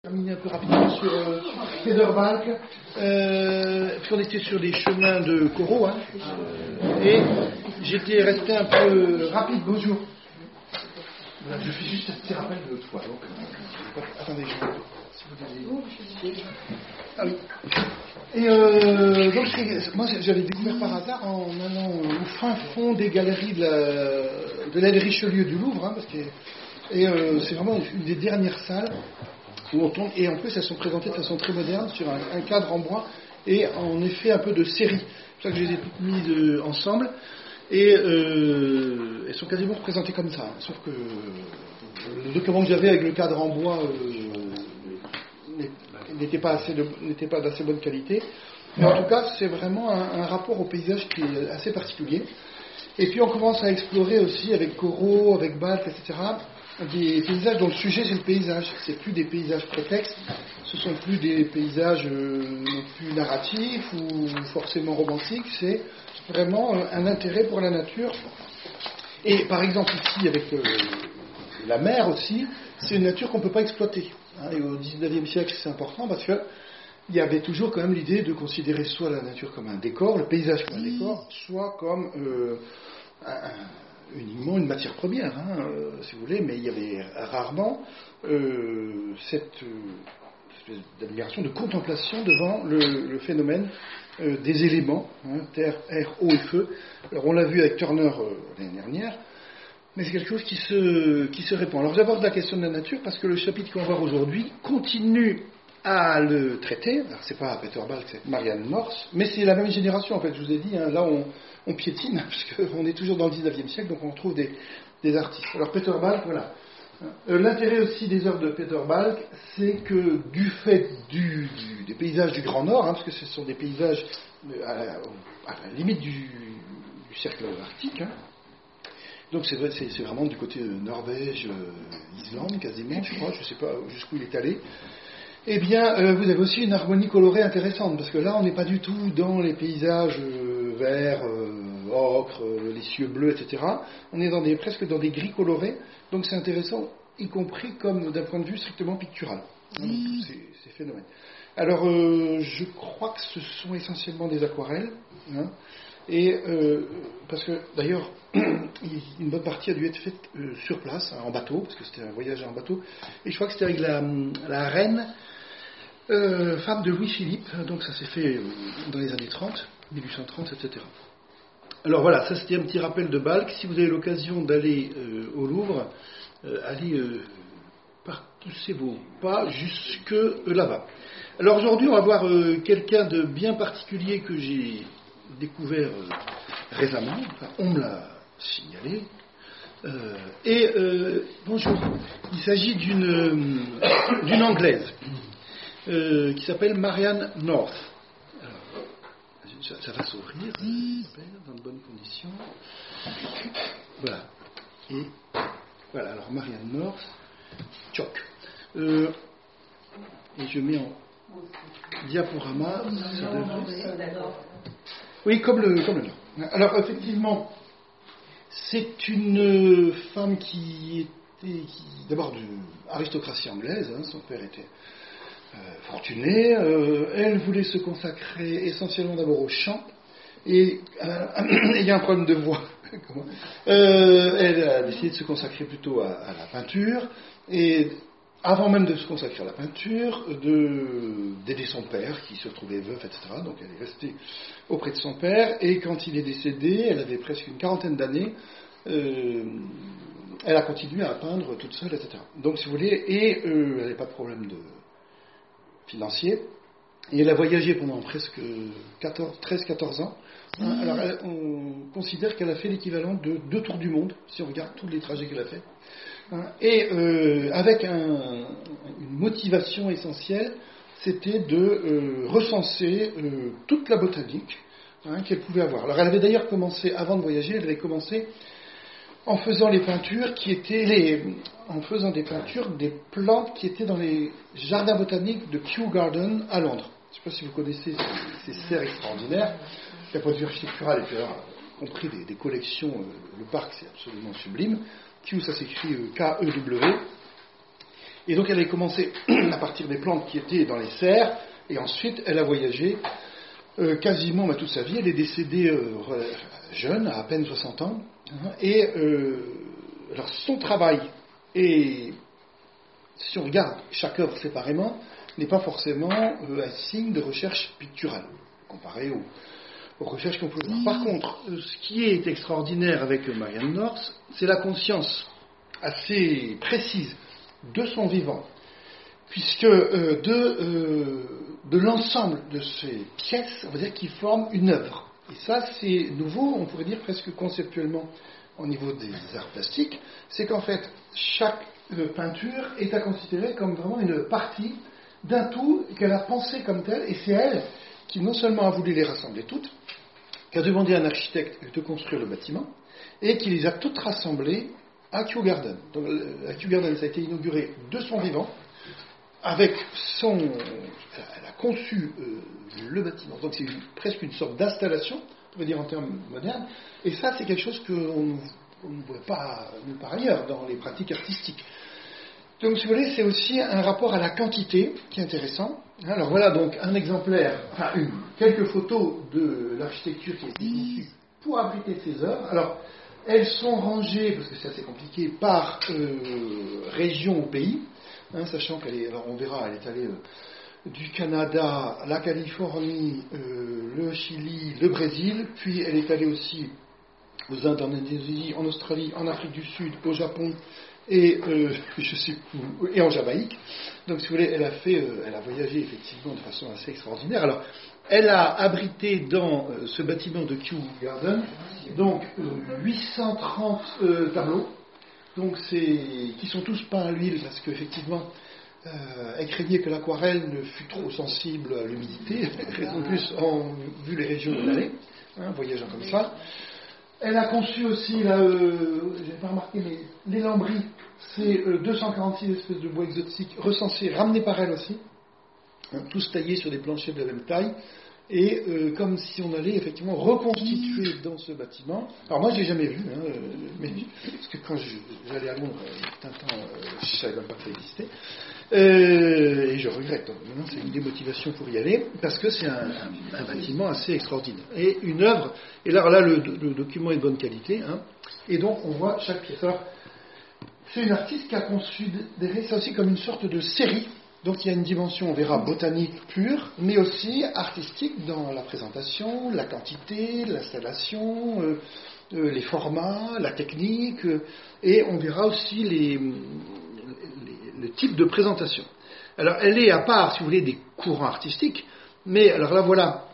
Terminer un peu rapidement sur Federbalk, puisqu'on était sur les chemins de Corot, et j'étais resté un peu rapide. Bonjour. Voilà, je fais juste un petit rappel de l'autre fois. Donc, attendez, si vous voulez. Ah oui. Et donc, moi, j'avais découvert par hasard en allant au fin fond des galeries de l'aile Richelieu du Louvre, parce que c'est vraiment une des dernières salles. Et en plus, elles sont présentées de façon très moderne sur un cadre en bois et en effet un peu de série. C'est pour ça que je les ai toutes mises ensemble. Et elles sont quasiment représentées comme ça. Sauf que le document que j'avais avec le cadre en bois n'était pas d'assez bonne qualité. Mais en tout cas, c'est vraiment un rapport au paysage qui est assez particulier. Et puis on commence à explorer aussi avec Corot, avec Balk, etc., des paysages dont le sujet c'est le paysage. C'est plus des paysages prétextes, ce sont plus des paysages non plus narratifs ou forcément romantiques, c'est vraiment un intérêt pour la nature. Et par exemple ici avec la mer aussi, c'est une nature qu'on ne peut pas exploiter. Et au XIXe siècle c'est important parce que il y avait toujours quand même l'idée de considérer soit la nature comme un décor, le paysage comme un décor, soit comme uniquement une matière première, si vous voulez, mais il y avait rarement cette espèce d'admiration, de contemplation devant le phénomène des éléments, terre, air, eau et feu. Alors on l'a vu avec Turner l'année dernière, mais c'est quelque chose qui se répand. Alors j'aborde la question de la nature parce que le chapitre qu'on va voir aujourd'hui continue à le traiter. Alors c'est pas Peter Balk, c'est Marianne North, mais c'est la même génération en fait, je vous ai dit, là on piétine, parce qu'on est toujours dans le 19e siècle, donc on retrouve des artistes. Alors Peter Balk, voilà. L'intérêt aussi des œuvres de Peter Balk, c'est que du fait des paysages du Grand Nord, parce que ce sont des paysages à la limite du cercle arctique, donc c'est vraiment du côté Norvège, Islande quasiment, je crois, je ne sais pas jusqu'où il est allé. Eh bien, vous avez aussi une harmonie colorée intéressante, parce que là, on n'est pas du tout dans les paysages verts, ocre, les cieux bleus, etc. On est presque dans des gris colorés, donc c'est intéressant, y compris comme d'un point de vue strictement pictural, donc tous ces phénomènes. Alors, je crois que ce sont essentiellement des aquarelles, et parce que d'ailleurs, une bonne partie a dû être faite sur place, en bateau, parce que c'était un voyage en bateau, et je crois que c'était avec la reine, femme de Louis-Philippe, donc ça s'est fait dans les années 30, 1830, etc. Alors voilà, ça c'était un petit rappel de Balk. Si vous avez l'occasion d'aller au Louvre, allez pousser vos pas jusque là-bas. Alors aujourd'hui, on va voir quelqu'un de bien particulier que j'ai découvert récemment, on me l'a signalé. Bonjour, il s'agit d'une Anglaise qui s'appelle Marianne North. Alors, ça va s'ouvrir, dans de bonnes conditions. Voilà. Et voilà, alors Marianne North, choc. Et je mets en diaporama. Ça devrait... Oui, comme le Nord. Alors effectivement, c'est une femme qui était d'abord de aristocratie anglaise, son père était fortunée, elle voulait se consacrer essentiellement d'abord au chant, et il y a un problème de voix. Elle a décidé de se consacrer plutôt à la peinture, et avant même de se consacrer à la peinture, d'aider son père, qui se retrouvait veuf, etc. Donc elle est restée auprès de son père, et quand il est décédé, elle avait presque une quarantaine d'années, elle a continué à peindre toute seule, etc. Donc si vous voulez, et elle n'avait pas de problème financier, et elle a voyagé pendant presque 13-14 ans. Alors on considère qu'elle a fait l'équivalent de 2 tours du monde, si on regarde tous les trajets qu'elle a fait. Et avec une motivation essentielle, c'était de recenser toute la botanique qu'elle pouvait avoir. Alors elle avait d'ailleurs commencé, avant de voyager, elle avait commencé en faisant les peintures en faisant des peintures des plantes qui étaient dans les jardins botaniques de Kew Garden à Londres. Je ne sais pas si vous connaissez ces serres extraordinaires. D'un point de vue architectural, et puis alors, compris des collections, le parc c'est absolument sublime. Kew, ça s'écrit K-E-W. Et donc elle a commencé à partir des plantes qui étaient dans les serres, et ensuite elle a voyagé quasiment toute sa vie. Elle est décédée jeune, à peine 60 ans. Et alors son travail, et si on regarde chaque œuvre séparément, n'est pas forcément un signe de recherche picturale, comparé aux recherches qu'on peut voir. Par contre, ce qui est extraordinaire avec Marianne North, c'est la conscience assez précise de son vivant, puisque de l'ensemble de ces pièces, on va dire, qui forment une œuvre. Et ça, c'est nouveau, on pourrait dire presque conceptuellement au niveau des arts plastiques, c'est qu'en fait, chaque peinture est à considérer comme vraiment une partie d'un tout qu'elle a pensé comme tel, et c'est elle qui non seulement a voulu les rassembler toutes, qui a demandé à un architecte de construire le bâtiment, et qui les a toutes rassemblées à Kew Garden. Donc, à Kew Garden, ça a été inauguré de son vivant, avec son... Elle a conçu le bâtiment. Donc c'est presque une sorte d'installation, on pourrait dire en termes modernes, et ça c'est quelque chose qu'on ne voit pas nulle part ailleurs dans les pratiques artistiques. Donc si vous voulez, c'est aussi un rapport à la quantité qui est intéressant. Alors voilà donc un exemplaire, quelques photos de l'architecture qui a été conçue pour abriter ces œuvres. Alors elles sont rangées, parce que c'est assez compliqué, par région ou pays, sachant qu'elle est, alors on verra, elle est allée du Canada, la Californie, le Chili, le Brésil, puis elle est allée aussi aux Indes, en Indonésie, en Australie, en Afrique du Sud, au Japon et je sais où, et en Jamaïque. Donc si vous voulez, elle a voyagé effectivement de façon assez extraordinaire. Alors elle a abrité dans ce bâtiment de Kew Garden donc 830 tableaux, donc qui sont tous peints à l'huile parce qu'effectivement elle craignait que l'aquarelle ne fût trop sensible à l'humidité, raison de plus vu les régions où elle allait, voyageant comme ça. Elle a conçu aussi, là, j'ai pas remarqué, mais les lambris, c'est 246 espèces de bois exotiques recensés, ramenés par elle aussi, tous taillés sur des planchers de la même taille, et comme si on allait effectivement reconstituer dans ce bâtiment. Alors moi je l'ai jamais vu, mais parce que quand j'allais à Londres, un temps, je savais même pas que ça existait, et je regrette. Donc, maintenant c'est une démotivation pour y aller, parce que c'est un bâtiment assez extraordinaire et une œuvre. Et là le document est de bonne qualité, et donc on voit chaque pièce. Alors c'est une artiste qui a considéré ça aussi comme une sorte de série. Donc il y a une dimension, on verra, botanique pure, mais aussi artistique dans la présentation, la quantité, l'installation, les formats, la technique, et on verra aussi le type de présentation. Alors elle est à part, si vous voulez, des courants artistiques, mais alors là voilà,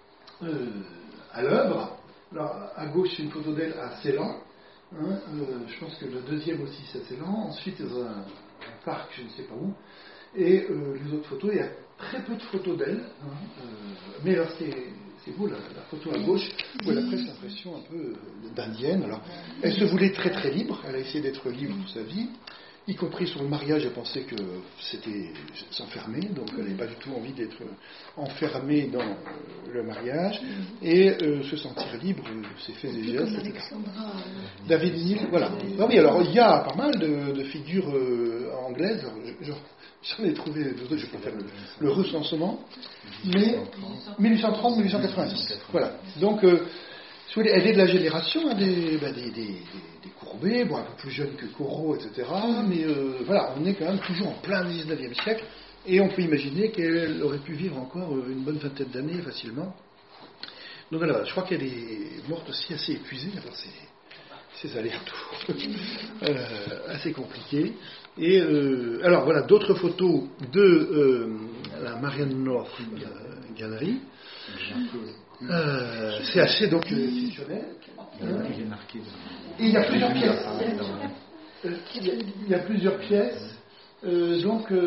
à l'œuvre, alors à gauche c'est une photo d'elle à Ceylan, je pense que le deuxième aussi c'est à Ceylan, ensuite dans un parc, je ne sais pas où. Et les autres photos, il y a très peu de photos d'elle, mais alors c'est beau la photo à gauche, où elle a presque l'impression un peu d'indienne. Alors, elle se voulait très très libre, elle a essayé d'être libre toute sa vie, y compris sur le mariage, elle pensait que c'était s'enfermer, donc elle n'avait pas du tout envie d'être enfermée dans le mariage, et se sentir libre, ses faits et gestes, etc. David Neal, voilà. Ah oui, alors il y a pas mal de figures anglaises, j'en ai trouvé deux, je vais pas faire le recensement, mais 1830-1890. Voilà. Donc, si vous voulez, elle est de la génération des Courbet, un peu plus jeune que Corot, etc. Mais voilà, on est quand même toujours en plein 19e siècle, et on peut imaginer qu'elle aurait pu vivre encore une bonne vingtaine d'années facilement. Donc voilà, je crois qu'elle est morte aussi assez épuisée, alors ces allers-retours assez compliqués. Et alors voilà, d'autres photos de la Marianne North Gallery. C'est assez donc exceptionnel. Et il y a plusieurs pièces. Il y a plusieurs pièces. Donc on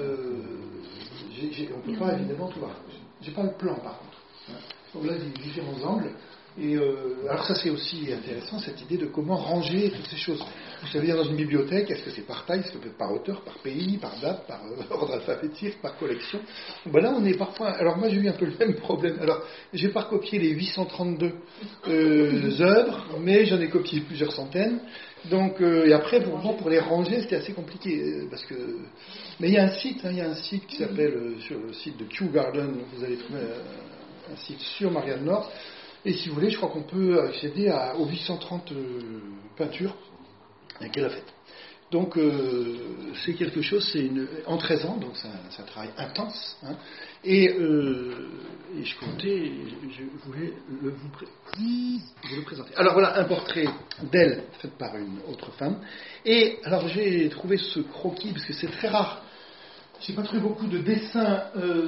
ne peut pas évidemment tout voir. J'ai pas le plan par contre. Donc là, il y a différents angles. Et alors ça c'est aussi intéressant, cette idée de comment ranger toutes ces choses. Vous savez, dans une bibliothèque, est-ce que c'est par taille, est-ce que c'est par auteur, par pays, par date, par ordre alphabétique, par collection? Ben là, on est parfois... Alors moi, j'ai eu un peu le même problème. Alors, j'ai pas recopié les 832 œuvres, mais j'en ai copié plusieurs centaines. Donc, et après, pour les ranger, c'était assez compliqué. Parce que... Mais il y a un site qui s'appelle, sur le site de Kew Garden, vous allez trouver un site sur Marianne North. Et si vous voulez, je crois qu'on peut accéder aux 830 peintures qu'elle a faites. Donc, c'est quelque chose, en 13 ans, donc c'est un travail intense. Hein, et je comptais, je voulais vous le présenter. Alors voilà, un portrait d'elle, fait par une autre femme. Et alors, j'ai trouvé ce croquis, parce que c'est très rare. J'ai pas trouvé beaucoup de dessins...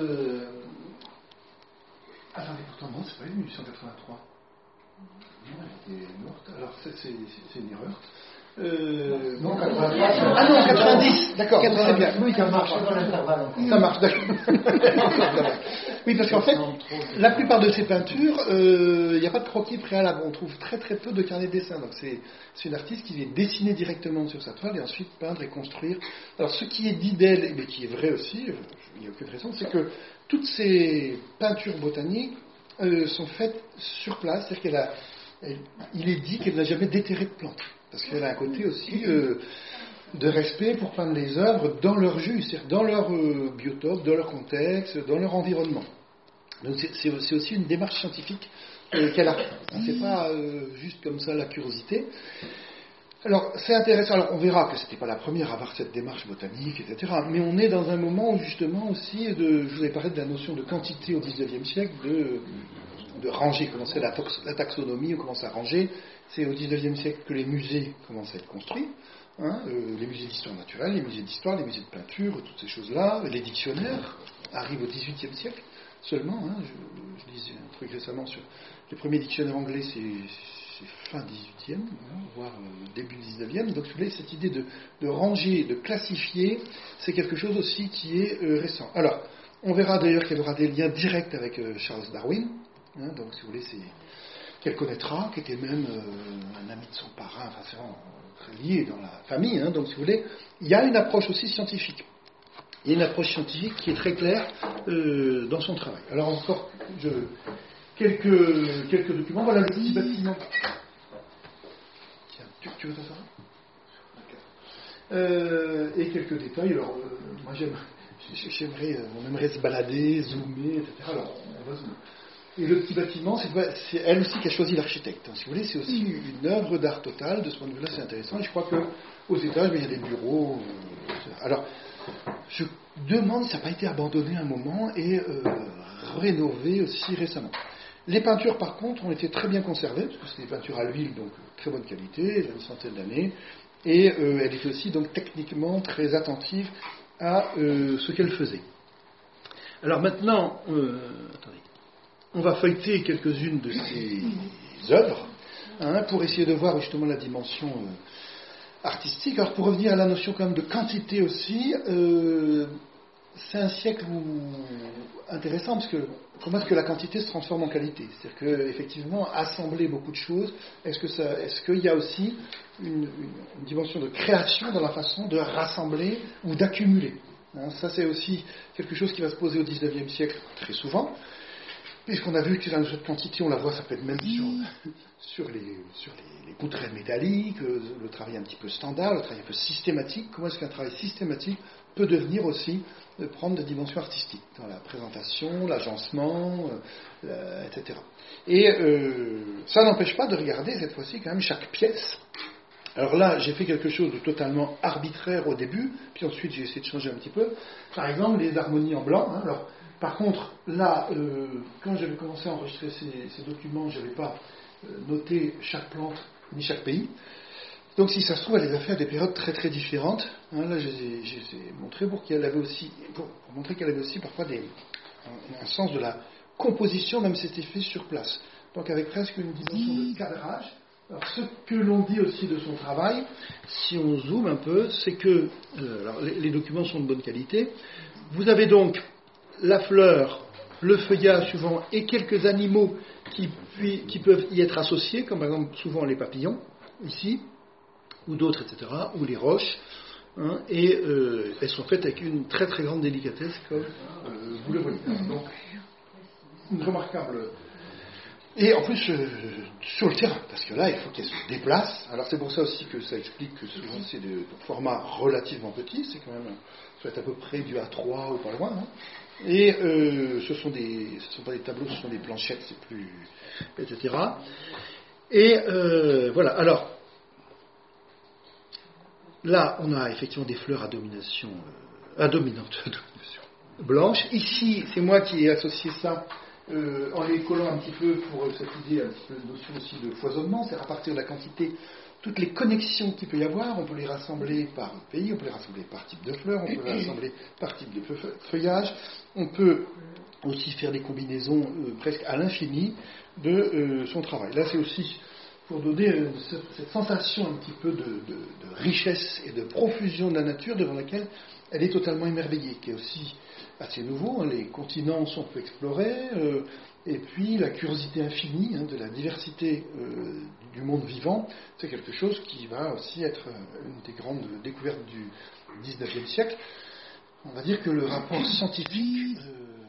Attendez, pourtant, non, c'est pas une 1883. Non, elle était morte. Alors, c'est une erreur. Non, 90. Ah non, 90, d'accord, c'est bien. Oui, ça marche dans l'intervalle. Ça marche, d'accord. Oui, parce qu'en fait, la plupart de ces peintures, il n'y a pas de croquis préalable. On trouve très très peu de carnet de dessin. Donc c'est une artiste qui vient dessiner directement sur sa toile et ensuite peindre et construire. Alors ce qui est dit d'elle, mais qui est vrai aussi, il n'y a aucune raison, c'est que toutes ces peintures botaniques sont faites sur place. C'est-à-dire il est dit qu'elle n'a jamais déterré de plantes. Parce qu'elle a un côté aussi de respect pour peindre les œuvres dans leur jus, c'est-à-dire dans leur biotope, dans leur contexte, dans leur environnement. Donc c'est aussi une démarche scientifique qu'elle a. C'est pas juste comme ça la curiosité. Alors c'est intéressant. Alors on verra que c'était pas la première à avoir cette démarche botanique, etc. Mais on est dans un moment où justement aussi, je vous ai parlé de la notion de quantité au XIXe siècle, de ranger, comment c'est la taxonomie, on commence à ranger. C'est au XIXe siècle que les musées commencent à être construits. Hein, les musées d'histoire naturelle, les musées d'histoire, les musées de peinture, toutes ces choses-là. Les dictionnaires arrivent au XVIIIe siècle seulement. Hein, je lisais un truc récemment sur les premiers dictionnaires anglais, c'est fin XVIIIe, hein, voire début XIXe. Donc, si vous voulez, cette idée de ranger, de classifier, c'est quelque chose aussi qui est récent. Alors, on verra d'ailleurs qu'elle aura des liens directs avec Charles Darwin. Hein, donc, si vous voulez, qu'elle connaîtra, qui était même un ami de son parrain, enfin c'est vraiment très lié dans la famille, hein, donc si vous voulez, il y a une approche aussi scientifique. Il y a une approche scientifique qui est très claire dans son travail. Alors encore, quelques documents, voilà le petit bâtiment. Tiens, tu veux t'asseoir ? Et quelques détails, alors moi on aimerait se balader, zoomer, etc. Alors on va zoomer. Et le petit bâtiment, c'est elle aussi qui a choisi l'architecte. Si vous voulez, c'est aussi une œuvre d'art total. De ce point de vue-là, c'est intéressant. Et je crois qu'aux étages, il y a des bureaux. Alors, je demande si ça n'a pas été abandonné un moment et rénové aussi récemment. Les peintures, par contre, ont été très bien conservées, parce que c'est des peintures à l'huile, donc très bonne qualité, il y a une centaine d'années. Et elle était aussi donc techniquement très attentive à ce qu'elle faisait. Alors maintenant, attendez. On va feuilleter quelques-unes de ces œuvres pour essayer de voir justement la dimension artistique. Alors pour revenir à la notion quand même de quantité aussi, c'est un siècle intéressant parce que comment est-ce que la quantité se transforme en qualité? C'est-à-dire qu'effectivement, assembler beaucoup de choses, est-ce qu'il y a aussi une dimension de création dans la façon de rassembler ou d'accumuler? Ça c'est aussi quelque chose qui va se poser au XIXe siècle très souvent. Puisqu'on a vu que dans cette quantité, on la voit, ça peut être même sur les poutrelles métalliques, le travail un petit peu standard, le travail un peu systématique. Comment est-ce qu'un travail systématique peut devenir aussi, prendre des dimensions artistiques, dans la présentation, l'agencement, etc. Et ça n'empêche pas de regarder cette fois-ci quand même chaque pièce. Alors là, j'ai fait quelque chose de totalement arbitraire au début, puis ensuite j'ai essayé de changer un petit peu. Par exemple, les harmonies en blanc. Alors, par contre, là, quand j'avais commencé à enregistrer ces documents, je n'avais pas noté chaque plante ni chaque pays. Donc, si ça se trouve, elle les a fait à des périodes très très différentes. Là, j'ai montré pour montrer qu'elle avait aussi parfois un sens de la composition, même si c'était fait sur place. Donc, avec presque une dimension de cadrage. Alors, ce que l'on dit aussi de son travail, si on zoome un peu, c'est que alors, les documents sont de bonne qualité. Vous avez donc la fleur, le feuillage souvent, et quelques animaux qui peuvent y être associés, comme par exemple souvent les papillons, ici. ou d'autres, etc., ou les roches, hein, et elles sont faites avec une très très grande délicatesse, comme vous le voyez. Donc, une remarquable... Et en plus, sur le terrain, parce que là, il faut qu'elle se déplace. Alors c'est pour ça aussi que ça explique que souvent c'est de format relativement petit, c'est quand même, ça doit être à peu près du A3 ou pas loin, hein. Et ce sont pas des tableaux, ce sont des planchettes, c'est plus... etc. Et voilà, alors, là, on a effectivement des fleurs à domination, blanche. Ici, c'est moi qui ai associé ça en les collant un petit peu pour cette idée, un petit peu de notion aussi de foisonnement, c'est-à-dire à partir de la quantité, toutes les connexions qu'il peut y avoir, on peut les rassembler par pays, on peut les rassembler par type de fleurs, on peut les rassembler par type de feuillage, on peut aussi faire des combinaisons presque à l'infini de son travail. Là, c'est aussi pour donner cette sensation un petit peu de richesse et de profusion de la nature devant laquelle elle est totalement émerveillée, qui est aussi assez nouveau, hein. Les continents sont peu explorés, et puis la curiosité infinie, hein, de la diversité du monde vivant, c'est quelque chose qui va aussi être une des grandes découvertes du XIXe siècle. On va dire que le rapport scientifique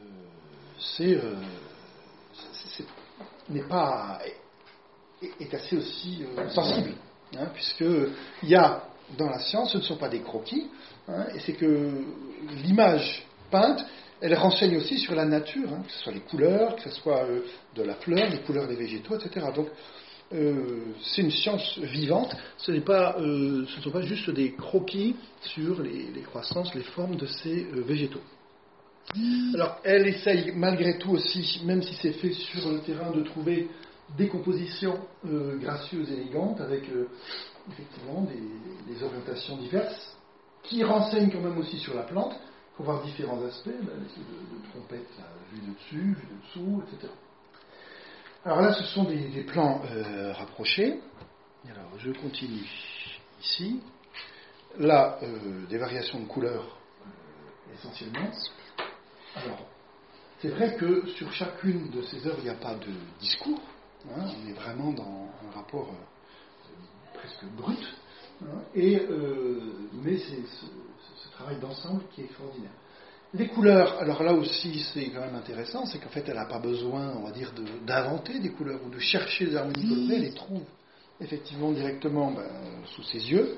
est assez aussi sensible, hein, puisqu'il y a dans la science, ce ne sont pas des croquis, hein, et c'est que l'image peinte, elle renseigne aussi sur la nature, hein, que ce soit les couleurs, que ce soit de la fleur, les couleurs des végétaux, etc. Donc, c'est une science vivante, ce ne sont pas juste des croquis sur les croissances, les formes de ces végétaux. Alors, elle essaye malgré tout aussi, même si c'est fait sur le terrain, de trouver des compositions gracieuses et élégantes, avec effectivement des orientations diverses, qui renseignent quand même aussi sur la plante. Il faut voir différents aspects, l'espèce de trompette, là, vue de dessus, vue de dessous, etc. Alors là, ce sont des plans rapprochés. Alors, je continue ici. Là, des variations de couleurs, essentiellement. Alors, c'est vrai que sur chacune de ces œuvres, il n'y a pas de discours. Hein, on est vraiment dans un rapport presque brut. Hein, mais c'est ce travail d'ensemble qui est extraordinaire. Les couleurs, alors là aussi c'est quand même intéressant, c'est qu'en fait elle n'a pas besoin, on va dire, d'inventer des couleurs ou de chercher des harmonies colorées, elle les trouve effectivement directement sous ses yeux.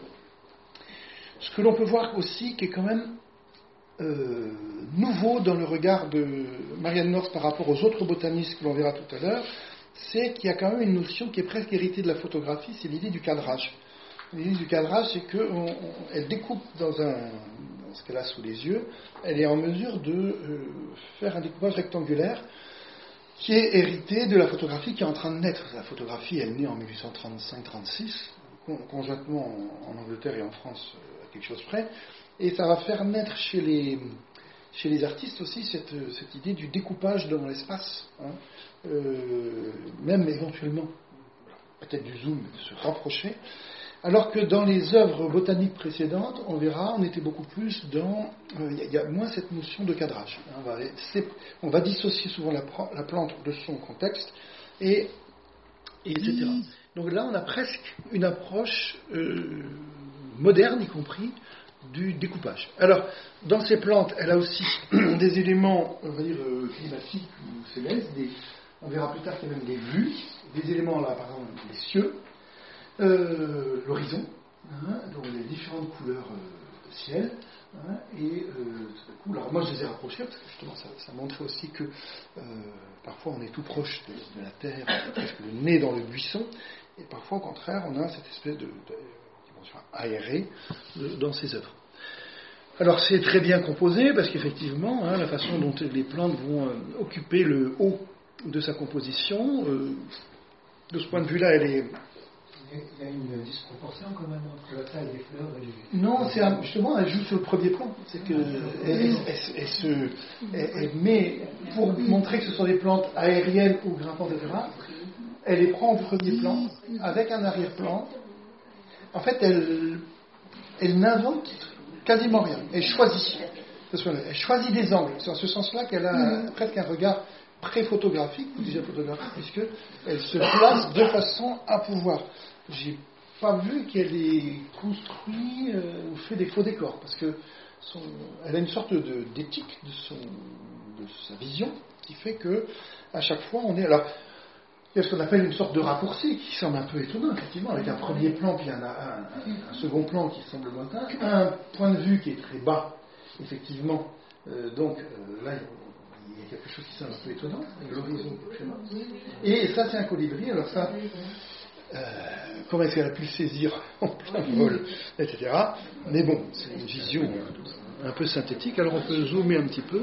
Ce que l'on peut voir aussi, qui est quand même nouveau dans le regard de Marianne North par rapport aux autres botanistes que l'on verra tout à l'heure, c'est qu'il y a quand même une notion qui est presque héritée de la photographie, c'est l'idée du cadrage. L'idée du cadrage, c'est qu'elle découpe dans ce qu'elle a sous les yeux, elle est en mesure de faire un découpage rectangulaire qui est hérité de la photographie qui est en train de naître. La photographie, elle naît en 1835-36, conjointement en Angleterre et en France, à quelque chose près, et ça va faire naître chez les artistes aussi cette idée du découpage dans l'espace, hein, même éventuellement, peut-être du zoom, de se rapprocher. Alors que dans les œuvres botaniques précédentes, on verra, on était beaucoup plus dans... Il y a moins cette notion de cadrage. On va dissocier souvent la plante de son contexte, et etc. Donc là, on a presque une approche moderne, y compris, du découpage. Alors, dans ces plantes, elle a aussi des éléments, on va dire, climatiques ou célestes. On verra plus tard qu'il y a même des vues, des éléments, là, par exemple, les cieux, l'horizon, hein, donc les différentes couleurs de ciel, hein, et tout à coup, alors moi je les ai rapprochés parce que justement ça montrait aussi que parfois on est tout proche de la terre, presque le nez dans le buisson, et parfois au contraire on a cette espèce de dimension aérée dans ces œuvres. Alors c'est très bien composé parce qu'effectivement, hein, la façon dont les plantes vont occuper le haut de sa composition, de ce point de vue-là, elle est... Il y a une disproportion quand même entre la taille des fleurs et les... Non, justement, elle joue sur le premier plan. C'est que elle met, pour montrer que ce sont des plantes aériennes ou grimpantes, etc., elle les prend au premier plan, avec un arrière-plan. En fait, elle n'invente quasiment rien. Elle choisit. Elle choisit des angles. C'est en ce sens-là qu'elle a presque un regard pré-photographique, ou déjà photographique, puisqu'elle se place de façon à pouvoir... J'ai pas vu qu'elle ait construit ou fait des faux décors, parce que elle a une sorte d'éthique de sa vision qui fait que à chaque fois on est. Alors, il y a ce qu'on appelle une sorte de raccourci qui semble un peu étonnant, effectivement, avec un premier plan puis un second plan qui semble lointain, un point de vue qui est très bas, effectivement. Donc là, il y a quelque chose qui semble un peu étonnant, avec l'horizon qui est très bas. Et ça, c'est un colibri. Alors ça, comment est-ce qu'elle a pu le saisir en plein vol, etc. Mais bon, c'est une vision un peu synthétique. Alors on peut zoomer un petit peu.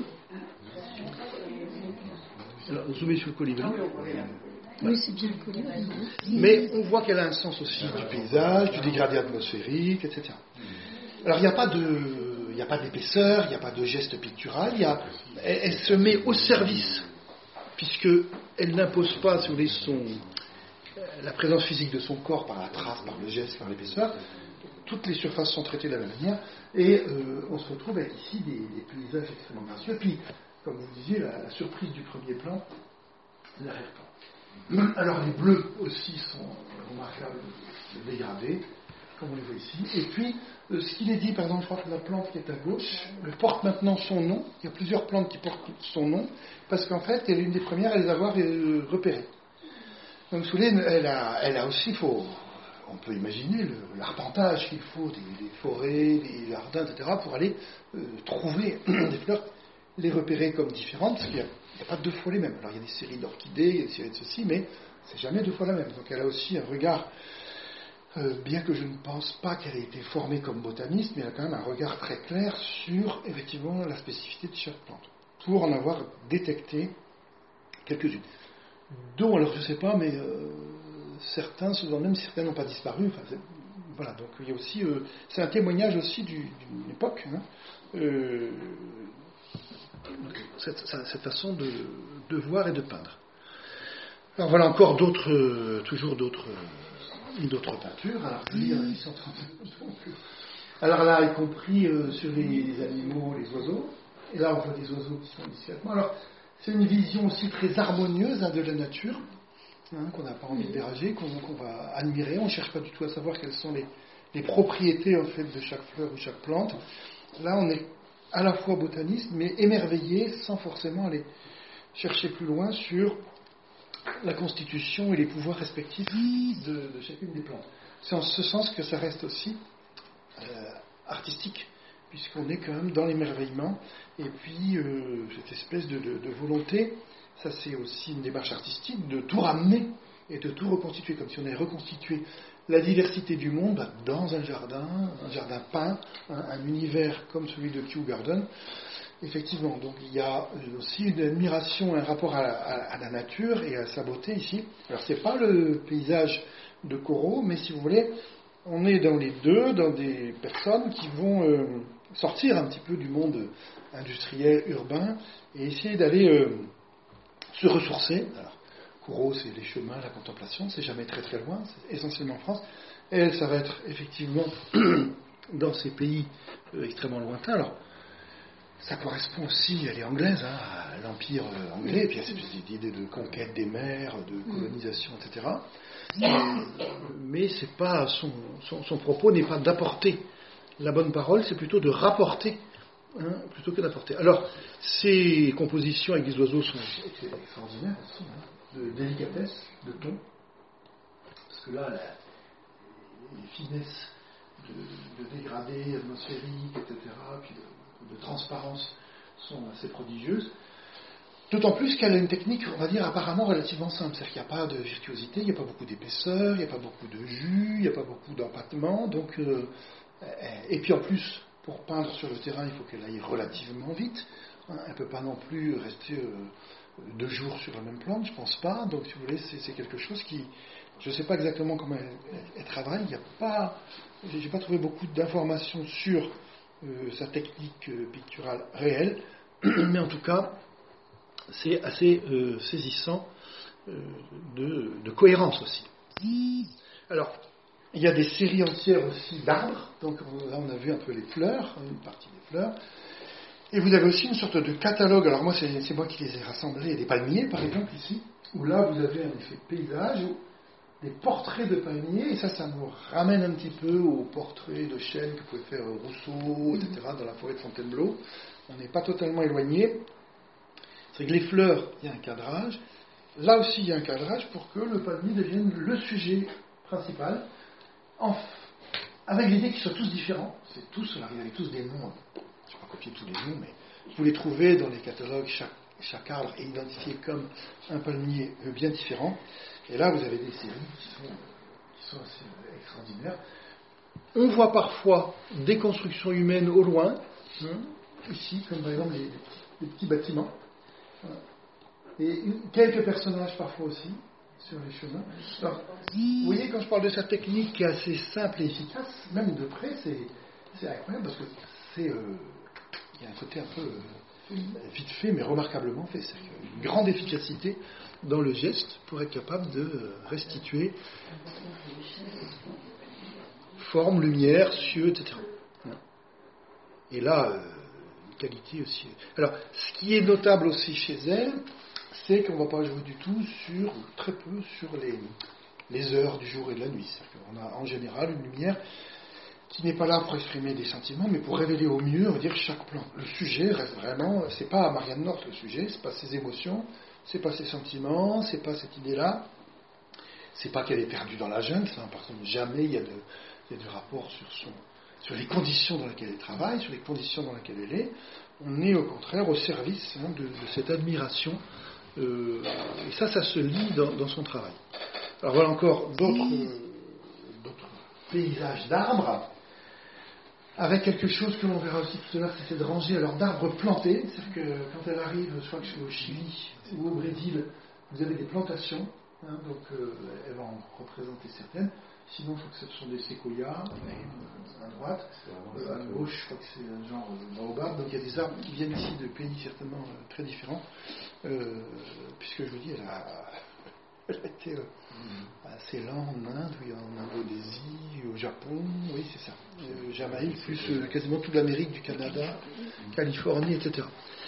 Alors, zoomer sur le colibri. Oui, c'est bien le colibri. Mais on voit qu'elle a un sens aussi du paysage, du dégradé atmosphérique, etc. Alors il n'y a pas d'épaisseur, il n'y a pas de geste pictural, elle se met au service, puisqu'elle n'impose pas, si vous voulez, la présence physique de son corps par la trace, par le geste, par l'épaisseur. Toutes les surfaces sont traitées de la même manière, et on se retrouve avec ici des paysages extrêmement gracieux. Et puis, comme vous disiez, la surprise du premier plan, l'arrière-plan. Alors les bleus aussi sont remarquables, dégradés, comme on les voit ici. Et puis, ce qu'il est dit, par exemple, je crois que la plante qui est à gauche porte maintenant son nom. Il y a plusieurs plantes qui portent son nom, parce qu'en fait, elle est une des premières à les avoir repérées. Donc, vous voyez, elle a aussi, on peut imaginer l'arpentage qu'il faut des forêts, des jardins, etc., pour aller trouver des fleurs, les repérer comme différentes, parce qu'il n'y a pas deux fois les mêmes. Alors il y a des séries d'orchidées, il y a des séries de ceci, mais c'est jamais deux fois la même. Donc elle a aussi un regard, bien que je ne pense pas qu'elle ait été formée comme botaniste, mais elle a quand même un regard très clair sur, effectivement, la spécificité de chaque plante, pour en avoir détecté quelques-unes. Dont, alors je ne sais pas, mais certains, même si certains n'ont pas disparu, voilà, donc il y a aussi, c'est un témoignage aussi d'une époque, hein, cette façon de voir et de peindre. Alors voilà encore toujours d'autres peintures. Alors, alors là, y compris sur les animaux, les oiseaux. Et là, on voit des oiseaux qui sont discrètement. Alors, c'est une vision aussi très harmonieuse de la nature, qu'on n'a pas envie de dérager, qu'on va admirer. On ne cherche pas du tout à savoir quelles sont les propriétés en fait de chaque fleur ou chaque plante. Là, on est à la fois botaniste, mais émerveillé, sans forcément aller chercher plus loin sur la constitution et les pouvoirs respectifs de chacune des plantes. C'est en ce sens que ça reste aussi artistique, puisqu'on est quand même dans l'émerveillement, et puis cette espèce de volonté, ça c'est aussi une démarche artistique, de tout ramener et de tout reconstituer, comme si on avait reconstitué la diversité du monde dans un jardin peint, un univers comme celui de Kew Garden. Effectivement, donc il y a aussi une admiration, un rapport à la nature et à sa beauté ici. Alors c'est pas le paysage de Corot, mais si vous voulez, on est dans les deux, dans des personnes qui vont sortir un petit peu du monde industriel, urbain, et essayer d'aller se ressourcer. Alors, Corot, c'est les chemins, la contemplation, c'est jamais très très loin, c'est essentiellement en France. Elle, ça va être effectivement dans ces pays extrêmement lointains. Alors, ça correspond aussi, elle est anglaise, à l'empire anglais, et puis il y a cette idée de conquête des mers, de colonisation, etc. Mais c'est pas son propos n'est pas d'apporter la bonne parole, c'est plutôt de rapporter, plutôt que d'apporter. Alors, ces compositions avec des oiseaux sont extraordinaires aussi, de délicatesse, de ton, parce que là, les finesses de dégradé atmosphérique, etc., puis de transparence sont assez prodigieuses. D'autant plus qu'elle a une technique, on va dire, apparemment relativement simple. C'est-à-dire qu'il n'y a pas de virtuosité, il n'y a pas beaucoup d'épaisseur, il n'y a pas beaucoup de jus, il n'y a pas beaucoup d'empattement. Donc, et puis en plus, pour peindre sur le terrain, il faut qu'elle aille relativement vite. Elle ne peut pas non plus rester 2 jours sur la même plante, je ne pense pas. Donc, si vous voulez, c'est quelque chose qui... Je ne sais pas exactement comment elle travaille. Je n'ai pas trouvé beaucoup d'informations sur sa technique picturale réelle. Mais en tout cas, c'est assez saisissant de cohérence aussi. Alors, il y a des séries entières aussi d'arbres. Donc là, on a vu un peu les fleurs, une partie des fleurs. Et vous avez aussi une sorte de catalogue. Alors moi, c'est moi qui les ai rassemblés. Des palmiers, par exemple, ici, où là, vous avez un effet paysage, où des portraits de palmiers, et ça nous ramène un petit peu aux portraits de chênes que pouvait faire Rousseau, etc., dans la forêt de Fontainebleau. On n'est pas totalement éloigné. C'est que les fleurs, il y a un cadrage. Là aussi, il y a un cadrage pour que le palmier devienne le sujet principal, avec l'idée qu'ils soient tous différents. C'est tous, là, vous avez tous des noms. Je ne vais pas copier tous les noms, mais vous les trouvez dans les catalogues. Chaque arbre est identifié comme un palmier bien différent. Et là, vous avez des séries qui sont assez extraordinaires. On voit parfois des constructions humaines au loin, ici, comme par exemple les petits bâtiments. Et quelques personnages parfois aussi, sur les chemins. Alors, vous voyez, quand je parle de cette technique qui est assez simple et efficace, même de près, c'est incroyable parce que il y a un côté un peu vite fait, mais remarquablement fait. C'est une grande efficacité dans le geste pour être capable de restituer forme, lumière, cieux, etc. Et là, une qualité aussi. Alors, ce qui est notable aussi chez elle, c'est qu'on ne va pas jouer du tout très peu sur les heures du jour et de la nuit. C'est-à-dire qu'on a en général une lumière qui n'est pas là pour exprimer des sentiments, mais pour révéler au mieux, on va dire, chaque plan. Le sujet reste vraiment, c'est pas Marianne North le sujet, c'est pas ses émotions, c'est pas ses sentiments, c'est pas cette idée-là, c'est pas qu'elle est perdue dans la jungle, ça, par contre, jamais il y a de rapport sur les conditions dans lesquelles elle travaille, sur les conditions dans lesquelles elle est. On est au contraire au service de cette admiration, et ça se lit dans son travail. Alors voilà encore d'autres paysages d'arbres, avec quelque chose que l'on verra aussi tout à l'heure, c'est cette rangée alors d'arbres plantés. C'est-à-dire que quand elle arrive, soit que c'est au Chili ou au Brésil, vous avez des plantations, donc elle va en représenter certaines. Sinon, je crois que ce sont des séquoias, à droite. À gauche, je crois que c'est un genre de baobab. Donc il y a des arbres qui viennent ici de pays certainement très différents. Puisque je vous dis, elle a été assez lente en Inde, oui, en Indonésie, au Japon, oui, c'est ça. Jamaïque, plus quasiment toute l'Amérique, du Canada, Californie, etc.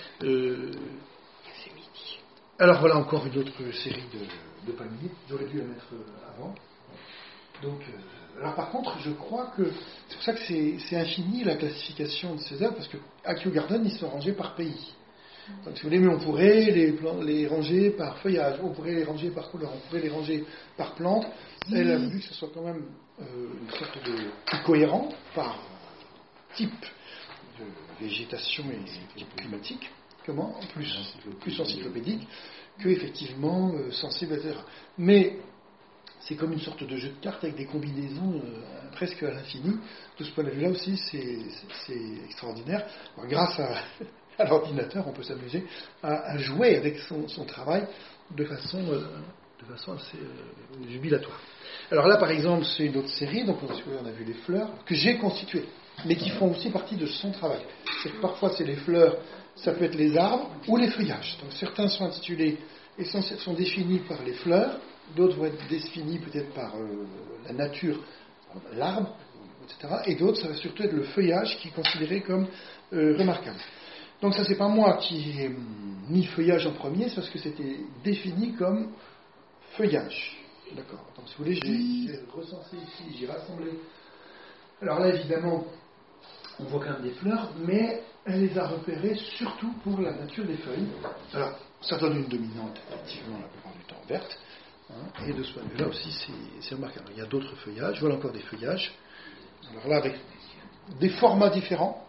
Alors voilà encore une autre série de palmiers. J'aurais dû la mettre avant. Donc, alors par contre, je crois que c'est pour ça que c'est infini la classification de ces arbres, parce qu'à Kew Garden, ils sont rangés par pays. Donc, si vous voulez, mais on pourrait les ranger par feuillage, on pourrait les ranger par couleur, on pourrait les ranger par plante. Elle a voulu que ce soit quand même une sorte de cohérent par type de végétation et type climatique, plus encyclopédique, que effectivement sensible, etc. Mais c'est comme une sorte de jeu de cartes avec des combinaisons presque à l'infini. De ce point de vue-là aussi, c'est extraordinaire. Alors, grâce à l'ordinateur, on peut s'amuser à jouer avec son travail de façon assez jubilatoire. Alors là, par exemple, c'est une autre série, donc on a vu les fleurs, que j'ai constituées, mais qui font aussi partie de son travail. Parfois, c'est les fleurs, ça peut être les arbres ou les feuillages. Donc certains sont intitulés et sont définis par les fleurs, d'autres vont être définis peut-être par la nature, l'arbre, etc. Et d'autres, ça va surtout être le feuillage qui est considéré comme remarquable. Donc ça, c'est pas moi qui ai mis feuillage en premier, c'est parce que c'était défini comme feuillage. D'accord. Donc si vous voulez, j'ai recensé ici, j'ai rassemblé. Alors là, évidemment, on voit quand même des fleurs, mais elle les a repérées surtout pour la nature des feuilles. Alors, ça donne une dominante, effectivement, la plupart du temps verte. Et de ce point de vue-là aussi, c'est remarquable. Il y a d'autres feuillages, voilà encore des feuillages. Alors là, avec des formats différents.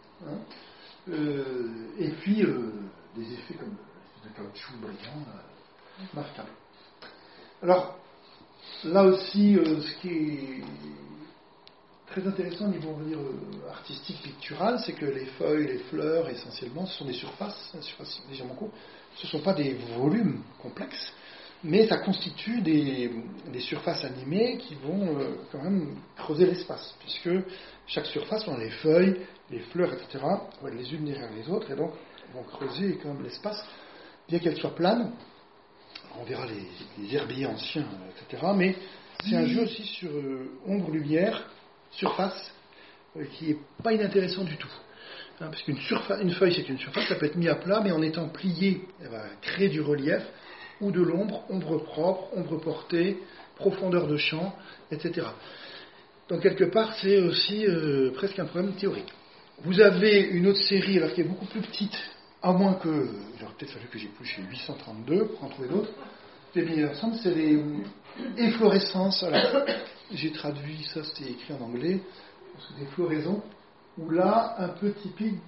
Et puis des effets comme de caoutchouc brillant, marquables. Alors, là aussi, ce qui est très intéressant au niveau, on va dire, artistique, pictural, c'est que les feuilles, les fleurs, essentiellement, ce sont des surfaces légèrement courtes. Ce ne sont pas des volumes complexes, mais ça constitue des surfaces animées qui vont quand même creuser l'espace, puisque chaque surface, on a les feuilles, les fleurs, etc., vont être les unes derrière les autres, et donc vont creuser quand même l'espace, bien qu'elles soient planes. On verra les herbiers anciens, etc., mais c'est un jeu aussi sur ombre-lumière, surface, qui n'est pas inintéressant du tout. Parce qu'une feuille, c'est une surface, ça peut être mis à plat, mais en étant pliée, elle va créer du relief, ou de l'ombre, ombre propre, ombre portée, profondeur de champ, etc. Donc quelque part, c'est aussi presque un problème théorique. Vous avez une autre série, alors qui est beaucoup plus petite, à moins que, il aurait peut-être fallu que j'épluche les 832 pour en trouver d'autres, les meilleurs ensemble, c'est les efflorescences. Alors, j'ai traduit ça, c'était écrit en anglais, parce que des floraisons, où là, un peu typique.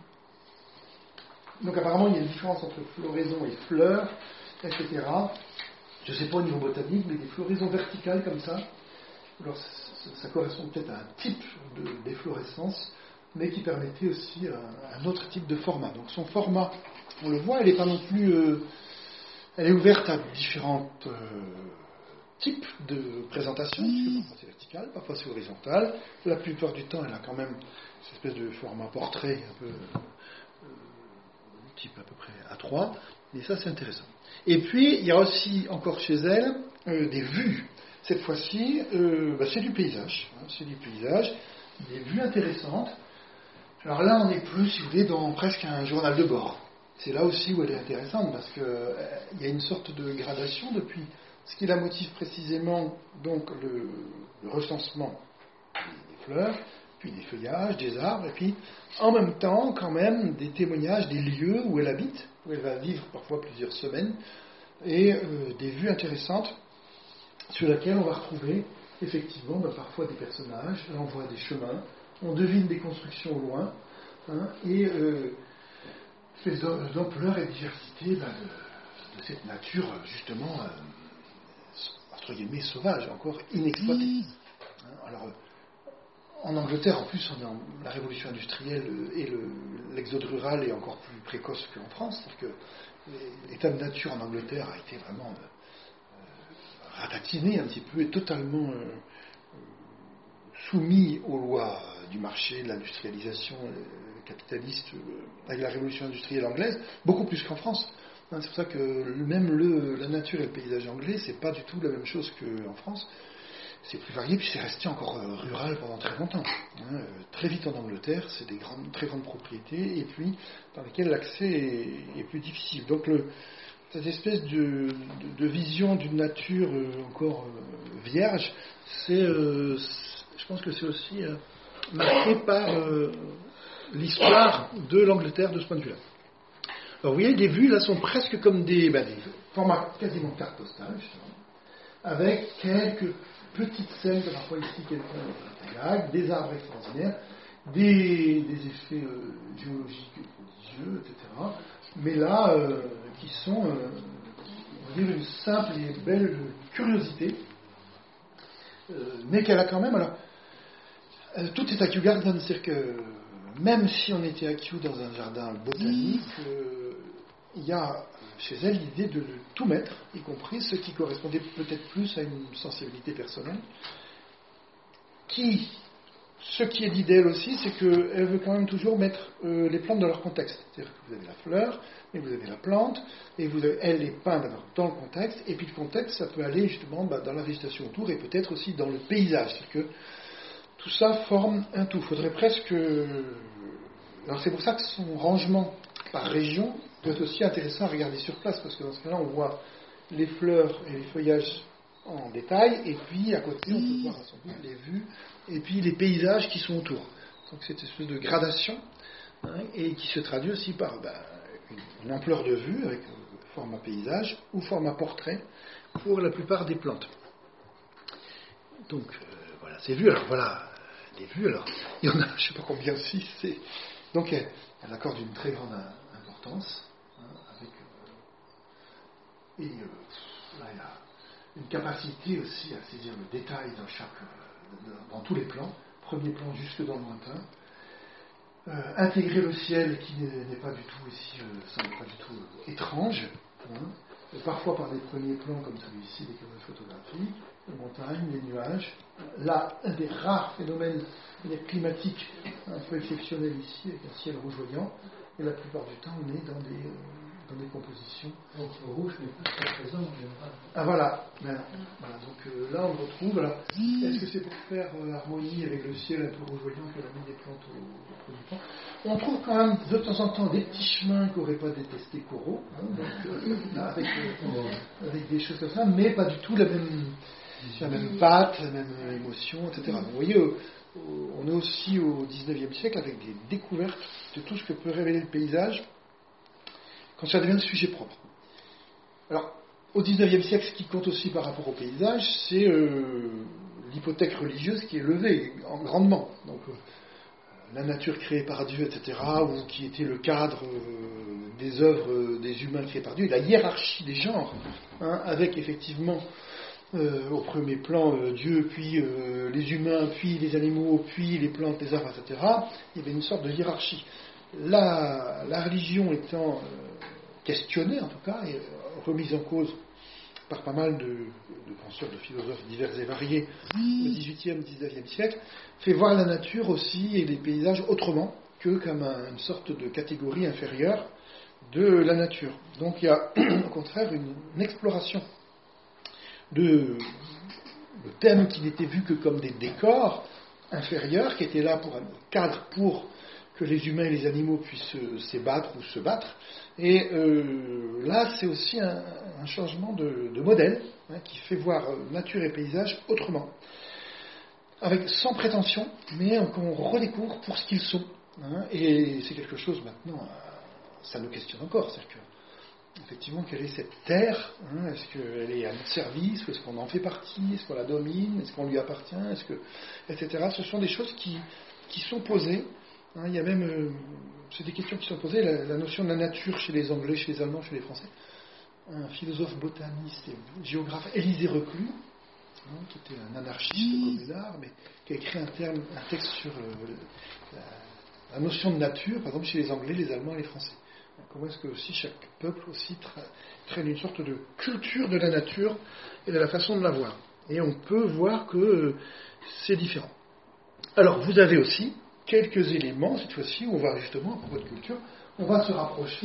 Donc apparemment, il y a une différence entre floraison et fleurs, etc. Je ne sais pas au niveau botanique, mais des floraisons verticales comme ça. Alors, ça correspond peut-être à un type d'efflorescence, mais qui permettait aussi un autre type de format. Donc son format, on le voit, elle n'est pas non plus... elle est ouverte à différents types de présentation, puisque parfois c'est vertical, parfois c'est horizontal. La plupart du temps, elle a quand même cette espèce de format portrait, un peu type à peu près A3, et ça c'est intéressant. Et puis, il y a aussi, encore chez elle, des vues. Cette fois-ci, c'est du paysage. C'est du paysage, des vues intéressantes. Alors là, on est plus, si vous voulez, dans presque un journal de bord. C'est là aussi où elle est intéressante, parce qu'il y a une sorte de gradation depuis ce qui la motive précisément, donc le recensement des fleurs, puis des feuillages, des arbres, et puis en même temps, quand même, des témoignages des lieux où elle habite, où elle va vivre parfois plusieurs semaines, et des vues intéressantes sur lesquelles on va retrouver effectivement parfois des personnages, là on voit des chemins, on devine des constructions au loin, et ces ampleurs et diversité de cette nature justement entre guillemets sauvage, encore inexploitée. Alors en Angleterre, en plus, la révolution industrielle et l'exode rural est encore plus précoce qu'en France, parce que l'état de nature en Angleterre a été vraiment ratatiné un petit peu et totalement soumis aux lois du marché, de l'industrialisation capitaliste avec la révolution industrielle anglaise, beaucoup plus qu'en France. C'est pour ça que même la nature et le paysage anglais, c'est pas du tout la même chose qu'en France. C'est plus varié, puis c'est resté encore rural pendant très longtemps. Très vite en Angleterre, c'est des très grandes propriétés, et puis dans lesquelles l'accès est plus difficile. Donc cette espèce de vision d'une nature encore vierge, je pense que c'est aussi marqué par l'histoire de l'Angleterre de ce point de vue-là. Alors vous voyez, les vues là sont presque comme des formats quasiment carte postale, justement, avec quelques petites scènes, comme parfois ici quelques des arbres extraordinaires, des effets géologiques prodigieux, etc. Mais là, qui sont, on va dire, une simple et belle curiosité, mais qu'elle a quand même. Alors, tout est à Kew Garden, c'est-à-dire que même si on était à Kew dans un jardin botanique, il y a chez elle l'idée de tout mettre, y compris ce qui correspondait peut-être plus à une sensibilité personnelle. Ce qui est dit d'elle aussi, c'est qu'elle veut quand même toujours mettre les plantes dans leur contexte. C'est-à-dire que vous avez la fleur, et vous avez la plante, et elle les peint d'abord dans le contexte, et puis le contexte, ça peut aller justement dans la végétation autour, et peut-être aussi dans le paysage. C'est-à-dire que tout ça forme un tout. Il faudrait presque... Alors c'est pour ça que son rangement par région peut être aussi intéressant à regarder sur place, parce que dans ce cas-là, on voit les fleurs et les feuillages en détail, et puis à côté, on peut voir à son but les vues, et puis les paysages qui sont autour. Donc cette espèce de gradation, et qui se traduit aussi par une ampleur de vue, avec format paysage, ou format portrait, pour la plupart des plantes. Donc, voilà, ces vues. Alors voilà, les vues, alors, il y en a, je ne sais pas combien, 6, donc elle accorde une très grande importance, avec, là, il y a une capacité aussi à saisir le détail dans tous les plans, premier plan jusque dans le lointain, intégrer le ciel qui n'est pas du tout ici, semble pas du tout étrange, parfois par des premiers plans comme celui-ci, des photographies, les montagnes, les nuages. Là, un des rares phénomènes climatiques un peu exceptionnels ici, avec un ciel rougeoyant, et la plupart du temps, on est dans des compositions. Donc le rouge n'est plus très présent en général. Ah voilà. Donc là, on le retrouve. Alors, est-ce que c'est pour faire harmonie avec le ciel un peu rougeoyant qu'elle a mis des plantes au premier plan? On trouve quand même de temps en temps des petits chemins qu'aurait pas détesté Corot, avec des choses comme ça, mais pas du tout la même. la même patte, la même émotion, etc. Donc, vous voyez, on est aussi au XIXe siècle avec des découvertes de tout ce que peut révéler le paysage quand ça devient le sujet propre. Alors, au XIXe siècle, ce qui compte aussi par rapport au paysage, c'est l'hypothèque religieuse qui est levée grandement. Donc, la nature créée par Dieu, etc., ou qui était le cadre des œuvres des humains créés par Dieu, et la hiérarchie des genres, avec effectivement au premier plan Dieu, puis les humains, puis les animaux, puis les plantes, les arbres, etc., il y avait une sorte de hiérarchie. La religion étant questionnée, en tout cas, et remise en cause par pas mal de penseurs, de philosophes divers et variés au XVIIIe, XIXe siècle, fait voir la nature aussi et les paysages autrement que comme une sorte de catégorie inférieure de la nature. Donc il y a au contraire une exploration de thèmes qui n'étaient vus que comme des décors inférieurs, qui étaient là pour un cadre pour que les humains et les animaux puissent s'ébattre ou se battre. Et là, c'est aussi un changement de modèle qui fait voir nature et paysage autrement. Sans prétention, mais qu'on redécouvre pour ce qu'ils sont. Et c'est quelque chose maintenant, ça nous questionne encore. C'est-à-dire que, effectivement, quelle est cette terre? Est-ce qu'elle est à notre service? Ou est-ce qu'on en fait partie? Est-ce qu'on la domine? Est-ce qu'on lui appartient? Etc. Ce sont des choses qui sont posées. Il y a même, c'est des questions qui sont posées, la notion de la nature chez les Anglais, chez les Allemands, chez les Français. Un philosophe botaniste et géographe, Élisée Reclus, qui était un anarchiste communard, mais qui a écrit un texte sur la notion de nature, par exemple chez les Anglais, les Allemands et les Français. Comment est-ce que aussi chaque peuple aussi traîne une sorte de culture de la nature et de la façon de la voir. Et on peut voir que c'est différent. Alors, vous avez aussi quelques éléments, cette fois-ci, où on va justement, à propos de culture, on va se rapprocher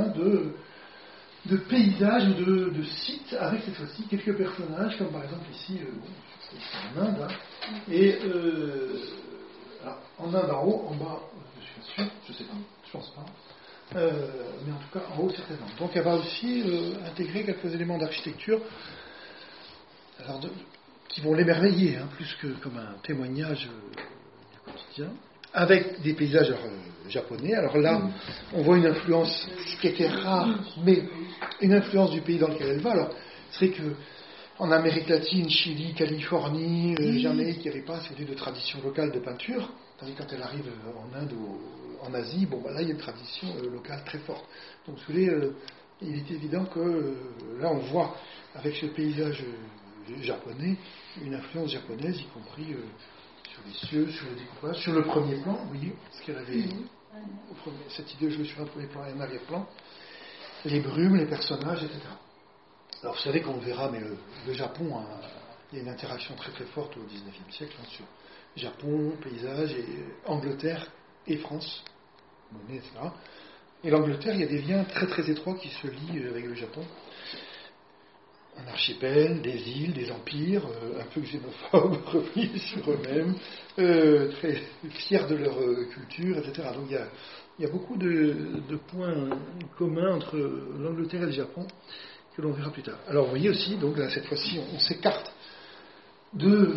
de paysages ou de sites, avec cette fois-ci quelques personnages, comme par exemple ici, c'est en Inde, et alors, en Inde en haut, en bas, je suis pas sûr, je sais pas, je pense pas, mais en tout cas en haut certainement. Donc elle va aussi intégrer quelques éléments d'architecture, alors qui vont l'émerveiller, plus que comme un témoignage du quotidien, avec des paysages japonais. Alors là, on voit une influence, ce qui était rare, mais une influence du pays dans lequel elle va. Alors, c'est vrai qu'en Amérique latine, Chili, Californie, Jamaïque, il n'y avait pas de tradition locale de peinture, tandis que quand elle arrive en Inde ou en Asie, là, il y a une tradition locale très forte. Donc, vous voulez, il est évident que là, on voit, avec ce paysage japonais, une influence japonaise, y compris sur les cieux, sur le découpage, sur le premier plan, vous voyez, parce qu'elle avait cette idée de jouer sur un premier plan et un arrière-plan, les brumes, les personnages, etc. Alors vous savez qu'on le verra, mais le Japon, il y a une interaction très très forte au XIXe siècle sur Japon, paysage, et Angleterre et France, monnaie, etc. Et l'Angleterre, il y a des liens très très étroits qui se lient avec le Japon. Un archipel, des îles, des empires, un peu xénophobes, repliés sur eux-mêmes, très fiers de leur culture, etc. Donc il y a beaucoup de points communs entre l'Angleterre et le Japon que l'on verra plus tard. Alors vous voyez aussi, donc là, cette fois-ci, on s'écarte de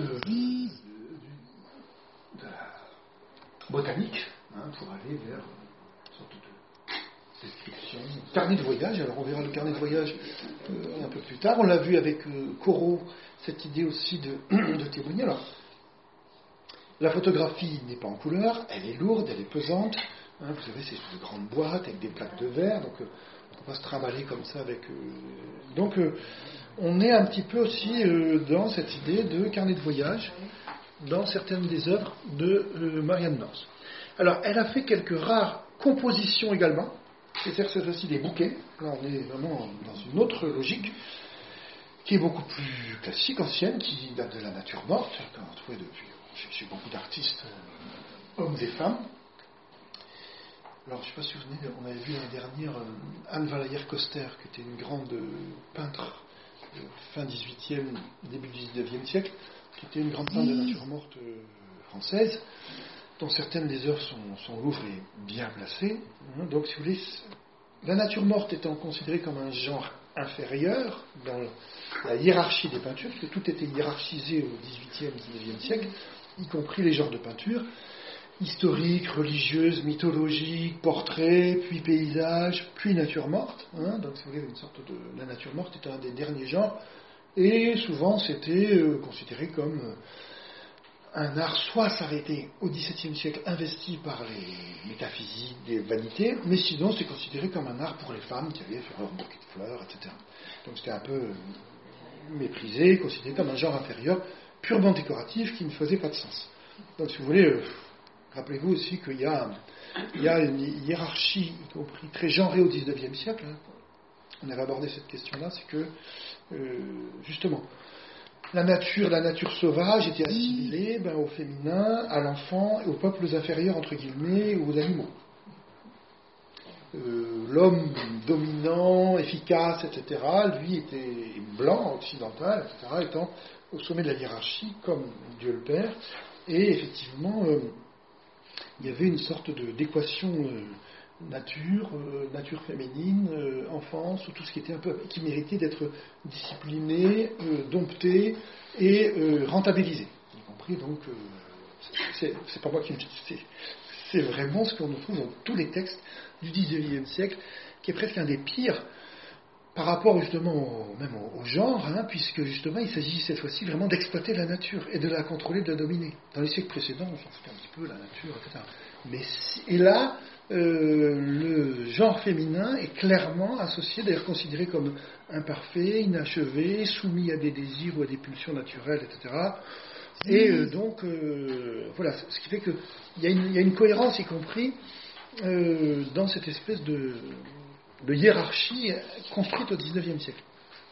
la botanique pour aller vers une sorte de description, carnet de voyage. Alors on verra le carnet de voyage un peu plus tard. On l'a vu avec Corot, cette idée aussi de témoigner. Alors, la photographie n'est pas en couleur, elle est lourde, elle est pesante. Vous savez, c'est une grande boîte avec des plaques de verre, donc on ne peut pas se trimballer comme ça avec. Donc on est un petit peu aussi dans cette idée de carnet de voyage dans certaines des œuvres de Marianne Nors. Alors, elle a fait quelques rares compositions également. C'est-à-dire cette fois-ci des bouquets. Là, on est vraiment dans une autre logique qui est beaucoup plus classique, ancienne, qui date de la nature morte, qu'on a trouvé depuis chez beaucoup d'artistes, hommes et femmes. Alors, je ne sais pas si vous vous souvenez, on avait vu l'année dernière Anne Valayer-Coster, qui était une grande peintre fin 18e, début 19e siècle, qui était une grande peintre de nature morte française, dont certaines des œuvres sont lourdes et bien placées. Donc, si vous voulez, la nature morte étant considérée comme un genre inférieur dans la hiérarchie des peintures, parce que tout était hiérarchisé au XVIIIe, XIXe siècle, y compris les genres de peinture, historique, religieuse, mythologique, portrait, puis paysage, puis nature morte. Donc si vous voulez, une sorte de... La nature morte était un des derniers genres, et souvent c'était considéré comme un art soit s'arrêter au XVIIe siècle investi par les métaphysiques, des vanités, mais sinon c'est considéré comme un art pour les femmes qui avaient fait leur bouquet de fleurs, etc. Donc c'était un peu méprisé, considéré comme un genre inférieur, purement décoratif, qui ne faisait pas de sens. Donc si vous voulez, rappelez-vous aussi qu'il y a une hiérarchie, y compris très genrée au XIXe siècle. On avait abordé cette question-là, c'est que, justement, la nature sauvage était assimilée au féminin, à l'enfant, et aux peuples inférieurs, entre guillemets, ou aux animaux. L'homme dominant, efficace, etc., lui était blanc, occidental, etc., étant au sommet de la hiérarchie, comme Dieu le Père, et effectivement, il y avait une sorte d'équation nature féminine, enfance, ou tout ce qui était un peu, qui méritait d'être discipliné, dompté et rentabilisé. Y compris donc, c'est pas moi qui le dis, c'est vraiment ce qu'on trouve dans tous les textes du XIXe siècle, qui est presque un des pires par rapport justement même au genre, puisque justement il s'agit cette fois-ci vraiment d'exploiter la nature et de la contrôler, de la dominer. Dans les siècles précédents, on s'en foutait un petit peu la nature, etc. Et là, le genre féminin est clairement associé, d'ailleurs considéré comme imparfait, inachevé, soumis à des désirs ou à des pulsions naturelles, etc. Et donc, voilà, ce qui fait qu'il y a une cohérence, y compris dans cette espèce de hiérarchie construite au XIXe siècle.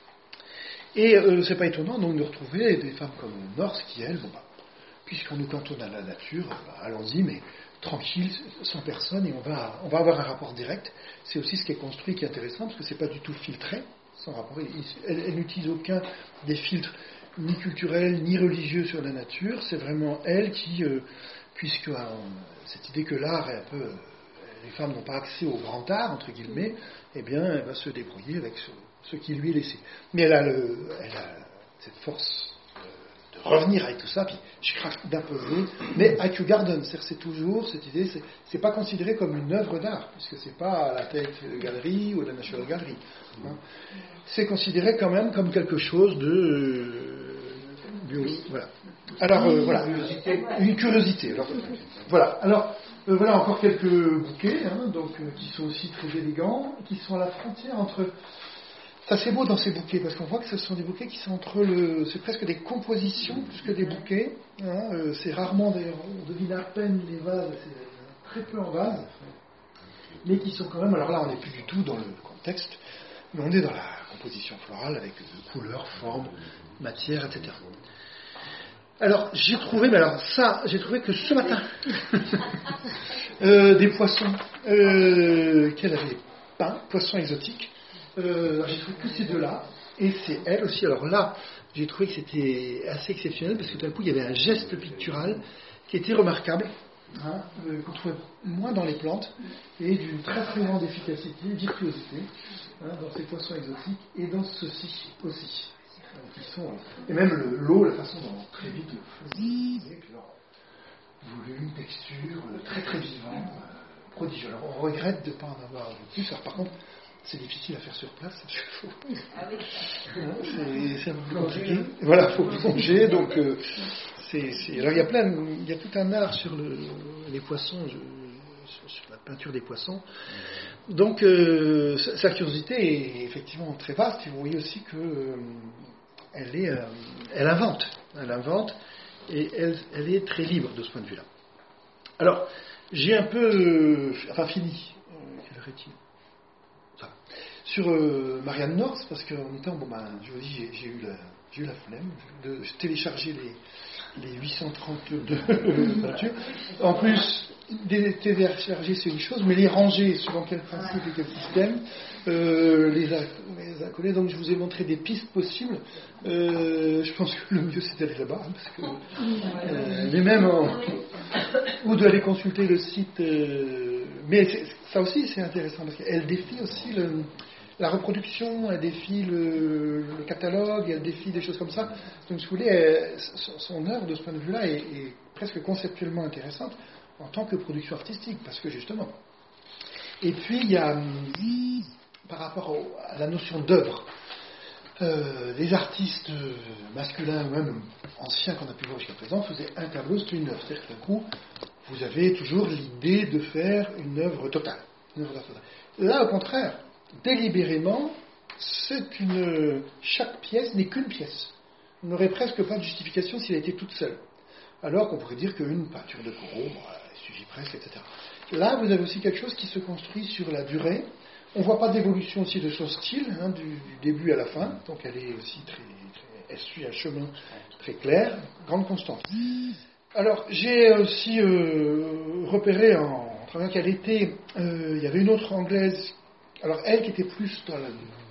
Et c'est pas étonnant donc de retrouver des femmes comme North qui, elles, puisqu'on nous cantonne à la nature, allons-y, mais tranquille, sans personne, et on va avoir un rapport direct. C'est aussi ce qui est construit qui est intéressant, parce que c'est pas du tout filtré, sans rapport. Elle n'utilise aucun des filtres, ni culturels, ni religieux sur la nature. C'est vraiment elle qui, puisque cette idée que l'art est un peu... les femmes n'ont pas accès au grand art, entre guillemets, eh bien, elle va se débrouiller avec ce qui lui est laissé. Mais elle a cette force de revenir avec tout ça, puis je craque d'imposer, mais à Kew Garden, c'est toujours cette idée, c'est pas considéré comme une œuvre d'art, puisque c'est pas à la Tate Gallery ou à la National Gallery. C'est considéré quand même comme quelque chose de... voilà. Alors, voilà, une curiosité. Alors, voilà. Alors, voilà encore quelques bouquets, donc, qui sont aussi très élégants, qui sont à la frontière entre... Ça c'est beau dans ces bouquets, parce qu'on voit que ce sont des bouquets qui sont c'est presque des compositions plus que des bouquets. C'est rarement, d'ailleurs, on devine à peine les vases, c'est très peu en vase, mais qui sont quand même... Alors là, on n'est plus du tout dans le contexte, mais on est dans la composition florale avec couleurs, formes, matières, etc. Alors, j'ai trouvé que ce matin, des poissons qu'elle avait peints, poissons exotiques. Alors j'ai trouvé que ces deux-là, et c'est elle aussi. Alors là, j'ai trouvé que c'était assez exceptionnel, parce que tout d'un coup, il y avait un geste pictural qui était remarquable, qu'on trouvait moins dans les plantes, et d'une très très grande efficacité, virtuosité, dans ces poissons exotiques, et dans ceux-ci aussi. Et même l'eau, la façon dont très vite le feu, avec leur volume, texture, très très vivant, prodigieux. Alors on regrette de ne pas en avoir plus. Alors par contre, c'est difficile à faire sur place, c'est un peu compliqué. Voilà, il faut plonger, donc alors il y a tout un art sur les poissons, sur la peinture des poissons. Donc sa curiosité est effectivement très vaste, et vous voyez aussi que elle invente, et elle est très libre de ce point de vue-là. Alors, j'ai un peu, fini. Quelle heure est-il ? Sur Marianne North, parce qu'en même temps, je vous dis, j'ai eu la flemme de télécharger les 832 peintures. En plus, télécharger c'est une chose, mais les ranger selon quel principe et quel système, les accoler. Donc je vous ai montré des pistes possibles. Je pense que le mieux c'est d'aller là-bas, parce que mais même ou d'aller consulter le site mais ça aussi c'est intéressant parce qu'elle défie aussi la reproduction, elle défie le catalogue, elle défie des choses comme ça. Donc si vous voulez, son œuvre de ce point de vue-là est presque conceptuellement intéressante en tant que production artistique, parce que justement. Et puis il y a, par rapport à la notion d'œuvre, les artistes masculins, ou même anciens qu'on a pu voir jusqu'à présent, faisaient un tableau, c'était une œuvre. C'est-à-dire que d'un coup, vous avez toujours l'idée de faire une œuvre totale. Là, au contraire, délibérément, chaque pièce n'est qu'une pièce. On n'aurait presque pas de justification s'il était toute seule. Alors qu'on pourrait dire qu'une peinture de Corot, elle suffit presque, etc. Là, vous avez aussi quelque chose qui se construit sur la durée. On ne voit pas d'évolution aussi de son style, du début à la fin, donc elle est aussi elle suit un chemin très clair, grande constante. Alors, j'ai aussi repéré en travaillant qu'elle était, il y avait une autre anglaise, alors elle qui était plus dans la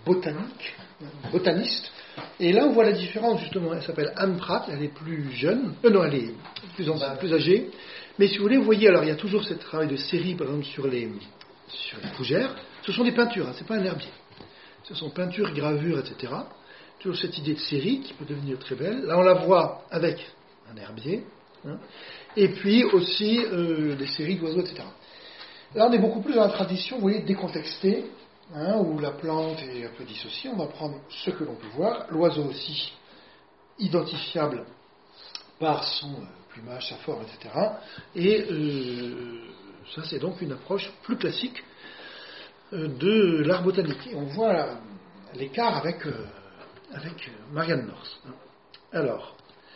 botaniste, et là on voit la différence justement, elle s'appelle Anne Pratt, elle est plus jeune, non, elle est plus âgée, mais si vous voulez, vous voyez, alors il y a toujours ce travail de série, par exemple, sur les fougères. Ce sont des peintures, c'est pas un herbier. Ce sont peintures, gravures, etc. Toujours cette idée de série qui peut devenir très belle. Là, on la voit avec un herbier. Et puis aussi des séries d'oiseaux, etc. Là, on est beaucoup plus dans la tradition, vous voyez, décontextée, où la plante est un peu dissociée. On va prendre ce que l'on peut voir. L'oiseau aussi, identifiable par son plumage, sa forme, etc. Et ça, c'est donc une approche plus classique de l'art botanique. Et on voit l'écart avec Marianne North. Alors,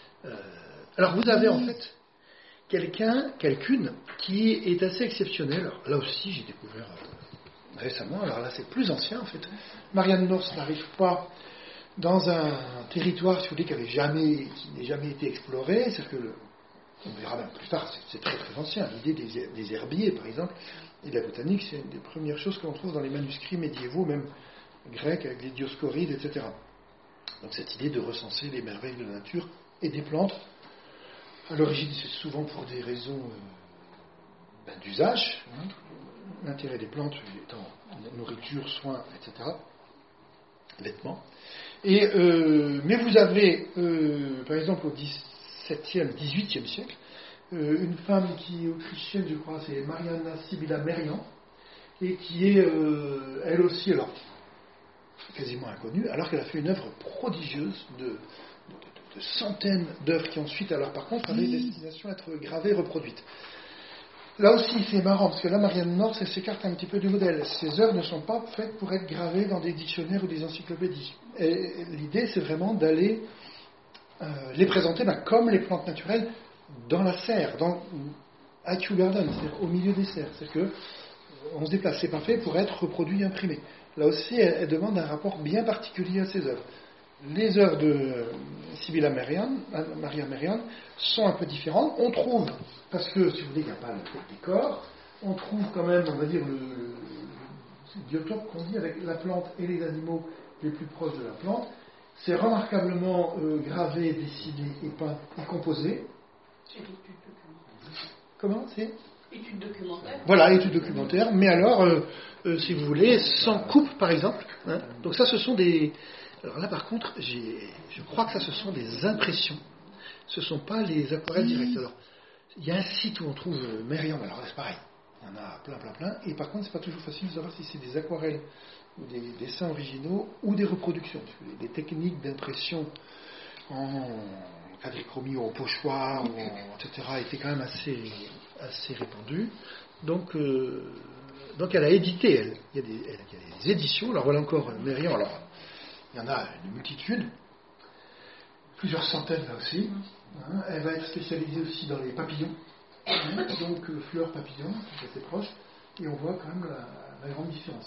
vous avez en fait quelqu'une qui est assez exceptionnelle. Alors, là aussi, j'ai découvert récemment. Alors là, c'est plus ancien en fait. Marianne North n'arrive pas dans un territoire, si vous voulez, qui n'ait jamais été exploré. C'est-à-dire que on verra même plus tard, c'est très très ancien. L'idée des herbiers, par exemple, et de la botanique, c'est une des premières choses que l'on trouve dans les manuscrits médiévaux, même grecs, avec les Dioscorides, etc. Donc cette idée de recenser les merveilles de la nature et des plantes, à l'origine c'est souvent pour des raisons d'usage, l'intérêt des plantes étant nourriture, soins, etc., vêtements. Mais vous avez, par exemple, au XVIIe, XVIIIe siècle, une femme qui est autrichienne, je crois, c'est Marianna Sibylla Merian, et qui est, elle aussi, alors, quasiment inconnue, alors qu'elle a fait une œuvre prodigieuse de centaines d'œuvres qui ensuite, alors par contre, avaient destination à être gravées et reproduites. Là aussi, c'est marrant, parce que là, Marianne North, elle s'écarte un petit peu du modèle. Ces œuvres ne sont pas faites pour être gravées dans des dictionnaires ou des encyclopédies. Et l'idée, c'est vraiment d'aller les présenter comme les plantes naturelles dans la serre, à Kew Garden, c'est-à-dire au milieu des serres. C'est que on se déplace, c'est pas fait pour être reproduit et imprimé. Là aussi, elle demande un rapport bien particulier à ces œuvres. Les œuvres de Sibylla Merian sont un peu différentes. On trouve, parce que si vous voulez, il n'y a pas le décor, on trouve quand même, on va dire, le biotope qu'on dit avec la plante et les animaux les plus proches de la plante. C'est remarquablement gravé, dessiné et peint et composé. C'est l'étude documentaire. Comment c'est ? Étude documentaire. Voilà, étude documentaire. Mais alors, si vous voulez, sans coupe, par exemple. Donc ça, ce sont des... Alors là, par contre, je crois que ça, ce sont des impressions. Ce ne sont pas les aquarelles directes. Alors, il y a un site où on trouve Merian. Alors là, c'est pareil. Il y en a plein. Et par contre, c'est pas toujours facile de savoir si c'est des aquarelles ou des dessins originaux ou des reproductions. Des techniques d'impression en quadrichromie ou en pochoir, etc., étaient quand même assez répandues. Donc elle a édité, elle. Il y a des éditions. Alors voilà encore Merian. Alors, il y en a une multitude, plusieurs centaines là aussi. Elle va être spécialisée aussi dans les papillons, donc fleurs papillons, c'est assez proche, et on voit quand même la grande différence.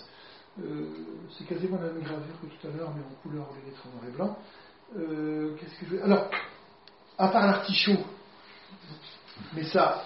C'est quasiment la même gravure que tout à l'heure, mais en couleur, les lettres en noir et blanc. Qu'est-ce que je veux... Alors, à part l'artichaut, mais ça,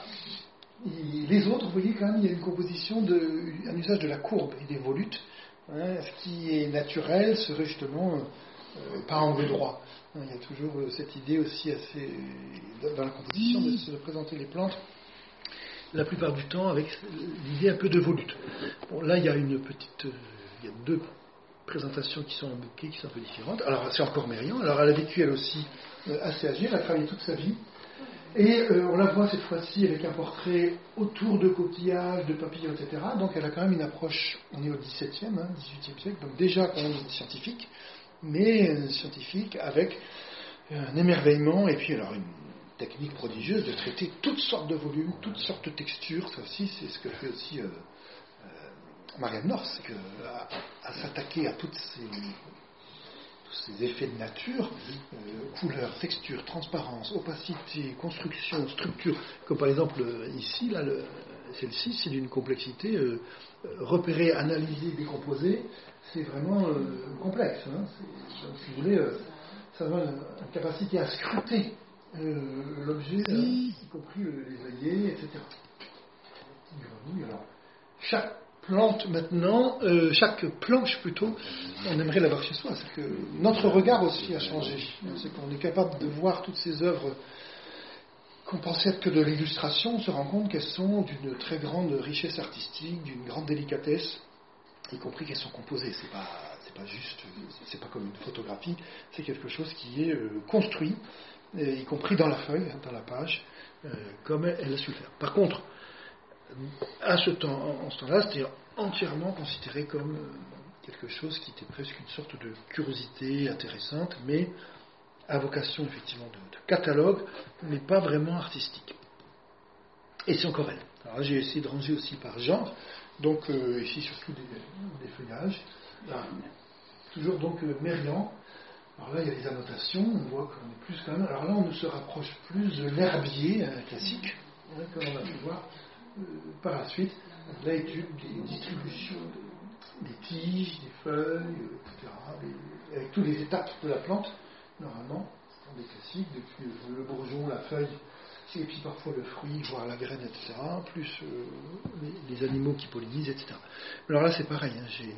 les autres, vous voyez quand même, il y a une composition, un usage de la courbe et des volutes. Ce qui est naturel serait justement pas angle droit. Il y a toujours cette idée aussi assez dans la composition de se représenter les plantes la plupart du temps avec l'idée un peu de volute. Bon, là, il y a il y a deux présentations qui sont en bouquet, qui sont un peu différentes. Alors, c'est encore Mérian. Alors, elle a vécu, elle aussi, assez âgée. Elle a travaillé toute sa vie. Et on la voit cette fois-ci avec un portrait autour de coquillages, de papillons, etc. Donc, elle a quand même une approche, on est au XVIIe, XVIIIe siècle, donc déjà quand même scientifique, mais scientifique avec un émerveillement et puis alors une technique prodigieuse de traiter toutes sortes de volumes, toutes sortes de textures. Ça aussi, c'est ce que fait aussi Marianne North, c'est qu'à s'attaquer à tous ces effets de nature, couleur, texture, transparence, opacité, construction, structure, comme par exemple ici, là, celle-ci, c'est d'une complexité repérer, analyser, décomposer, c'est vraiment complexe. Donc, si vous voulez, ça donne une capacité à scruter l'objet, y compris les œillets, etc. Alors, chaque plante maintenant, chaque planche plutôt, on aimerait l'avoir chez soi. C'est que notre regard aussi a changé. C'est qu'on est capable de voir toutes ces œuvres qu'on pensait être que de l'illustration, on se rend compte qu'elles sont d'une très grande richesse artistique, d'une grande délicatesse, y compris qu'elles sont composées. C'est pas juste, c'est pas comme une photographie, c'est quelque chose qui est construit, y compris dans la feuille, dans la page, comme elle a su le faire. Par contre, en ce temps-là, c'était entièrement considéré comme quelque chose qui était presque une sorte de curiosité intéressante, mais à vocation effectivement de catalogue, mais pas vraiment artistique. Et c'est encore elle. Alors là, j'ai essayé de ranger aussi par genre, donc ici surtout des feuillages. Là, toujours donc Mérian. Alors là, il y a des annotations, on voit qu'on est plus quand même. Alors là, on se rapproche plus de l'herbier classique, comme on a pu voir par la suite, l'étude des distributions des tiges, des feuilles, etc., avec toutes les étapes de la plante, normalement, dans des classiques, depuis le bourgeon, la feuille, et puis parfois le fruit, voire la graine, etc., plus les animaux qui pollinisent, etc. Alors là, c'est pareil,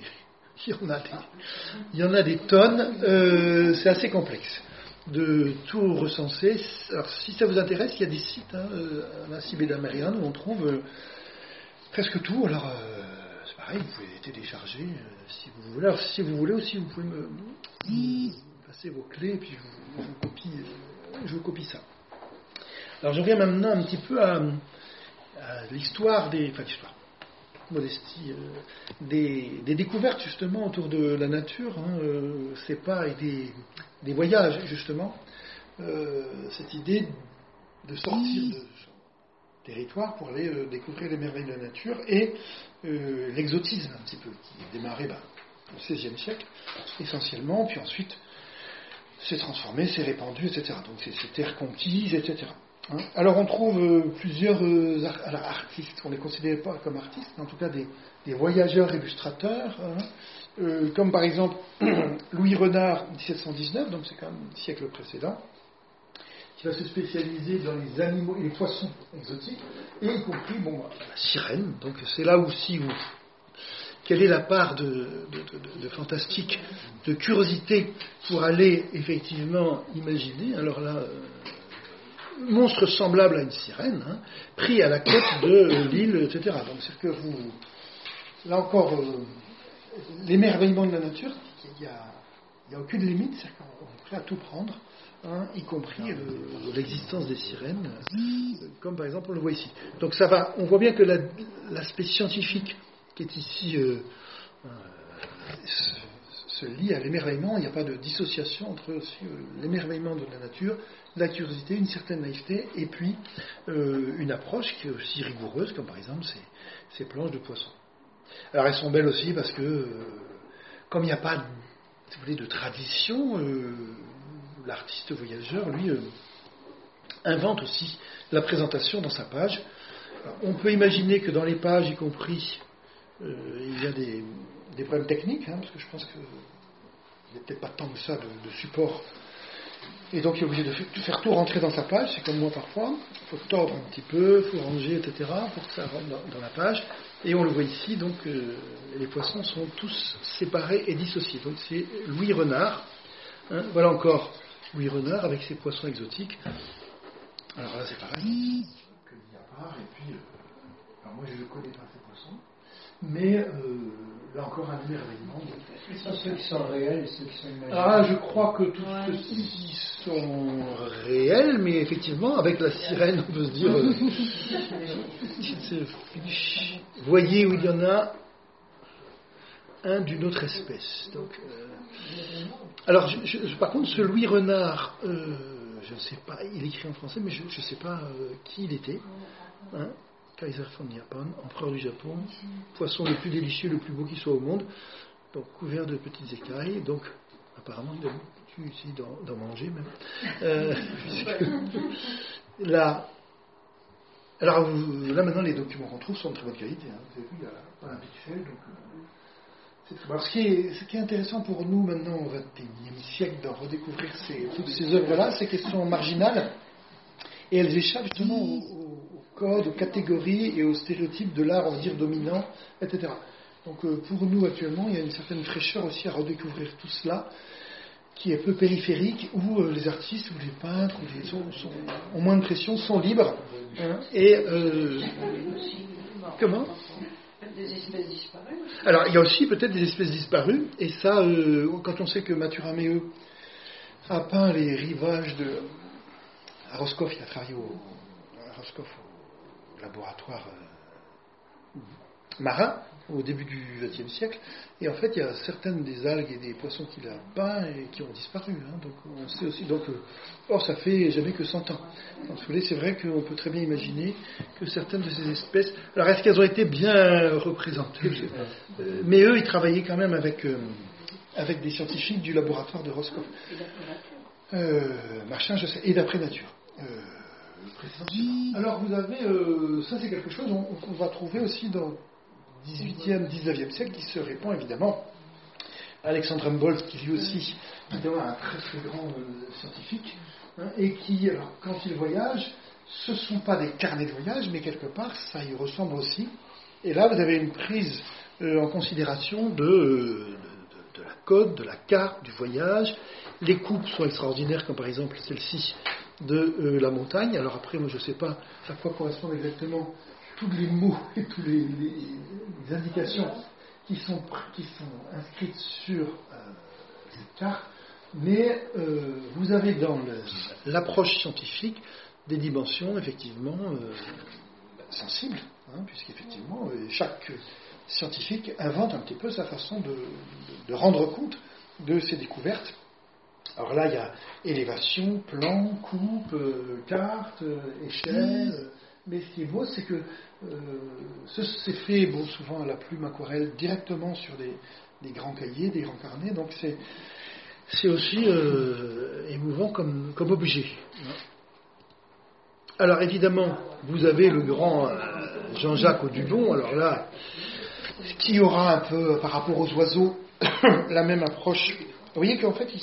il y en a des tonnes, c'est assez complexe de tout recenser. Alors, si ça vous intéresse, il y a des sites, à la Cibéda Mérian, où on trouve presque tout. Alors, c'est pareil, vous pouvez les télécharger si vous voulez. Alors, si vous voulez aussi, vous pouvez me passer vos clés, et puis je vous copie ça. Alors, je reviens maintenant un petit peu à l'histoire modestie, des découvertes justement autour de la nature, c'est pas des voyages justement, cette idée de sortir de son territoire pour aller découvrir les merveilles de la nature et l'exotisme un petit peu qui est démarré au XVIe siècle essentiellement, puis ensuite s'est transformé, s'est répandu, etc. Donc c'est ces terres conquises, etc. Alors on trouve plusieurs artistes, on ne les considère pas comme artistes, mais en tout cas des voyageurs illustrateurs, comme par exemple Louis Renard, 1719, donc c'est quand même le siècle précédent, qui va se spécialiser dans les animaux et les poissons exotiques, et y compris la sirène, donc c'est là aussi où quelle est la part de fantastique, de curiosité pour aller effectivement imaginer, alors là... monstre semblable à une sirène, pris à la côte de l'île, etc. Donc c'est que là encore, l'émerveillement de la nature, il n'y a aucune limite, c'est qu'on est prêt à tout prendre, y compris l'existence des sirènes, comme par exemple on le voit ici. Donc ça va, on voit bien que l'aspect scientifique qui est ici se lie à l'émerveillement, il n'y a pas de dissociation entre l'émerveillement de la nature, la curiosité, une certaine naïveté, et puis une approche qui est aussi rigoureuse, comme par exemple ces planches de poissons. Alors elles sont belles aussi parce que, comme il n'y a pas de tradition, l'artiste voyageur, lui, invente aussi la présentation dans sa page. Alors, on peut imaginer que dans les pages, y compris, il y a des problèmes techniques, parce que je pense qu'il n'y a peut-être pas tant que ça de support. Et donc il est obligé de faire tout rentrer dans sa page, c'est comme moi parfois, il faut tordre un petit peu, il faut ranger, etc., pour que ça rentre dans la page. Et on le voit ici, donc les poissons sont tous séparés et dissociés. Donc c'est Louis Renard, voilà encore Louis Renard avec ses poissons exotiques. Alors là c'est pareil, que à part, et puis Alors moi je ne connais pas ces poissons, mais là encore un émerveillement. Quels sont ceux qui sont réels et ceux qui sont imaginaires? Ah, je crois que tous ceux-ci sont réels, mais effectivement, avec la sirène, on peut se dire... voyez où il y en a un d'une autre espèce. Donc, alors, par contre, ce Louis Renard, je ne sais pas, il écrit en français, mais je ne sais pas qui il était. Hein, Kaiser von Japan, empereur du Japon, poisson le plus délicieux, le plus beau qui soit au monde, donc couvert de petites écailles, donc apparemment il a l'habitude ici d'en manger même. Là, alors là maintenant les documents qu'on trouve sont de très bonne qualité. Hein. Vous avez vu, il y a pas un pixel, donc c'est très bon. Alors, ce qui est intéressant pour nous maintenant au XXIe siècle de redécouvrir toutes ces œuvres-là, c'est qu'elles sont marginales et elles échappent justement aux codes, aux catégories et aux stéréotypes de l'art, on va dire, dominant, etc. Donc pour nous actuellement, il y a une certaine fraîcheur aussi à redécouvrir tout cela, qui est peu périphérique, où les artistes, ou les peintres, ou les autres ont moins de pression, sont libres. Hein, et comment ? Des espèces disparues. Alors il y a aussi peut-être des espèces disparues, et ça, quand on sait que Mathurin Méheux a peint les rivages à Roscoff, il a travaillé à Roscoff, au laboratoire marin au début du XXe siècle, et en fait il y a certaines des algues et des poissons qu'il a peints et qui ont disparu. Hein, donc on sait aussi, or ça fait jamais que 100 ans. Donc, si vous voulez, c'est vrai qu'on peut très bien imaginer que certaines de ces espèces, alors est-ce qu'elles ont été bien représentées, mais eux ils travaillaient quand même avec des scientifiques du laboratoire de Roscoff. Machin, je sais, et d'après nature. Alors vous avez, ça c'est quelque chose qu'on va trouver aussi dans le 18e, 19e siècle, qui se répand évidemment. Alexandre Humboldt, qui lui aussi était un très très grand scientifique, hein, et qui, alors, quand il voyage, ce ne sont pas des carnets de voyage, mais quelque part ça y ressemble aussi. Et là vous avez une prise en considération de la cote, de la carte, du voyage. Les coupes sont extraordinaires, comme par exemple celle-ci de la montagne. Alors après, moi je ne sais pas à quoi correspondent exactement tous les mots et toutes les indications qui sont inscrites sur cette carte, mais vous avez dans l'approche scientifique des dimensions effectivement sensibles, hein, puisqu'effectivement chaque scientifique invente un petit peu sa façon de rendre compte de ses découvertes. Alors là, il y a élévation, plan, coupe, carte, échelle. Mais ce qui est beau, c'est que c'est fait souvent à la plume aquarelle directement sur des grands cahiers, des grands carnets. Donc c'est aussi émouvant comme objet. Alors évidemment, vous avez le grand Jean-Jacques Audubon. Alors là, qui aura un peu, par rapport aux oiseaux, la même approche. Vous voyez qu'en fait,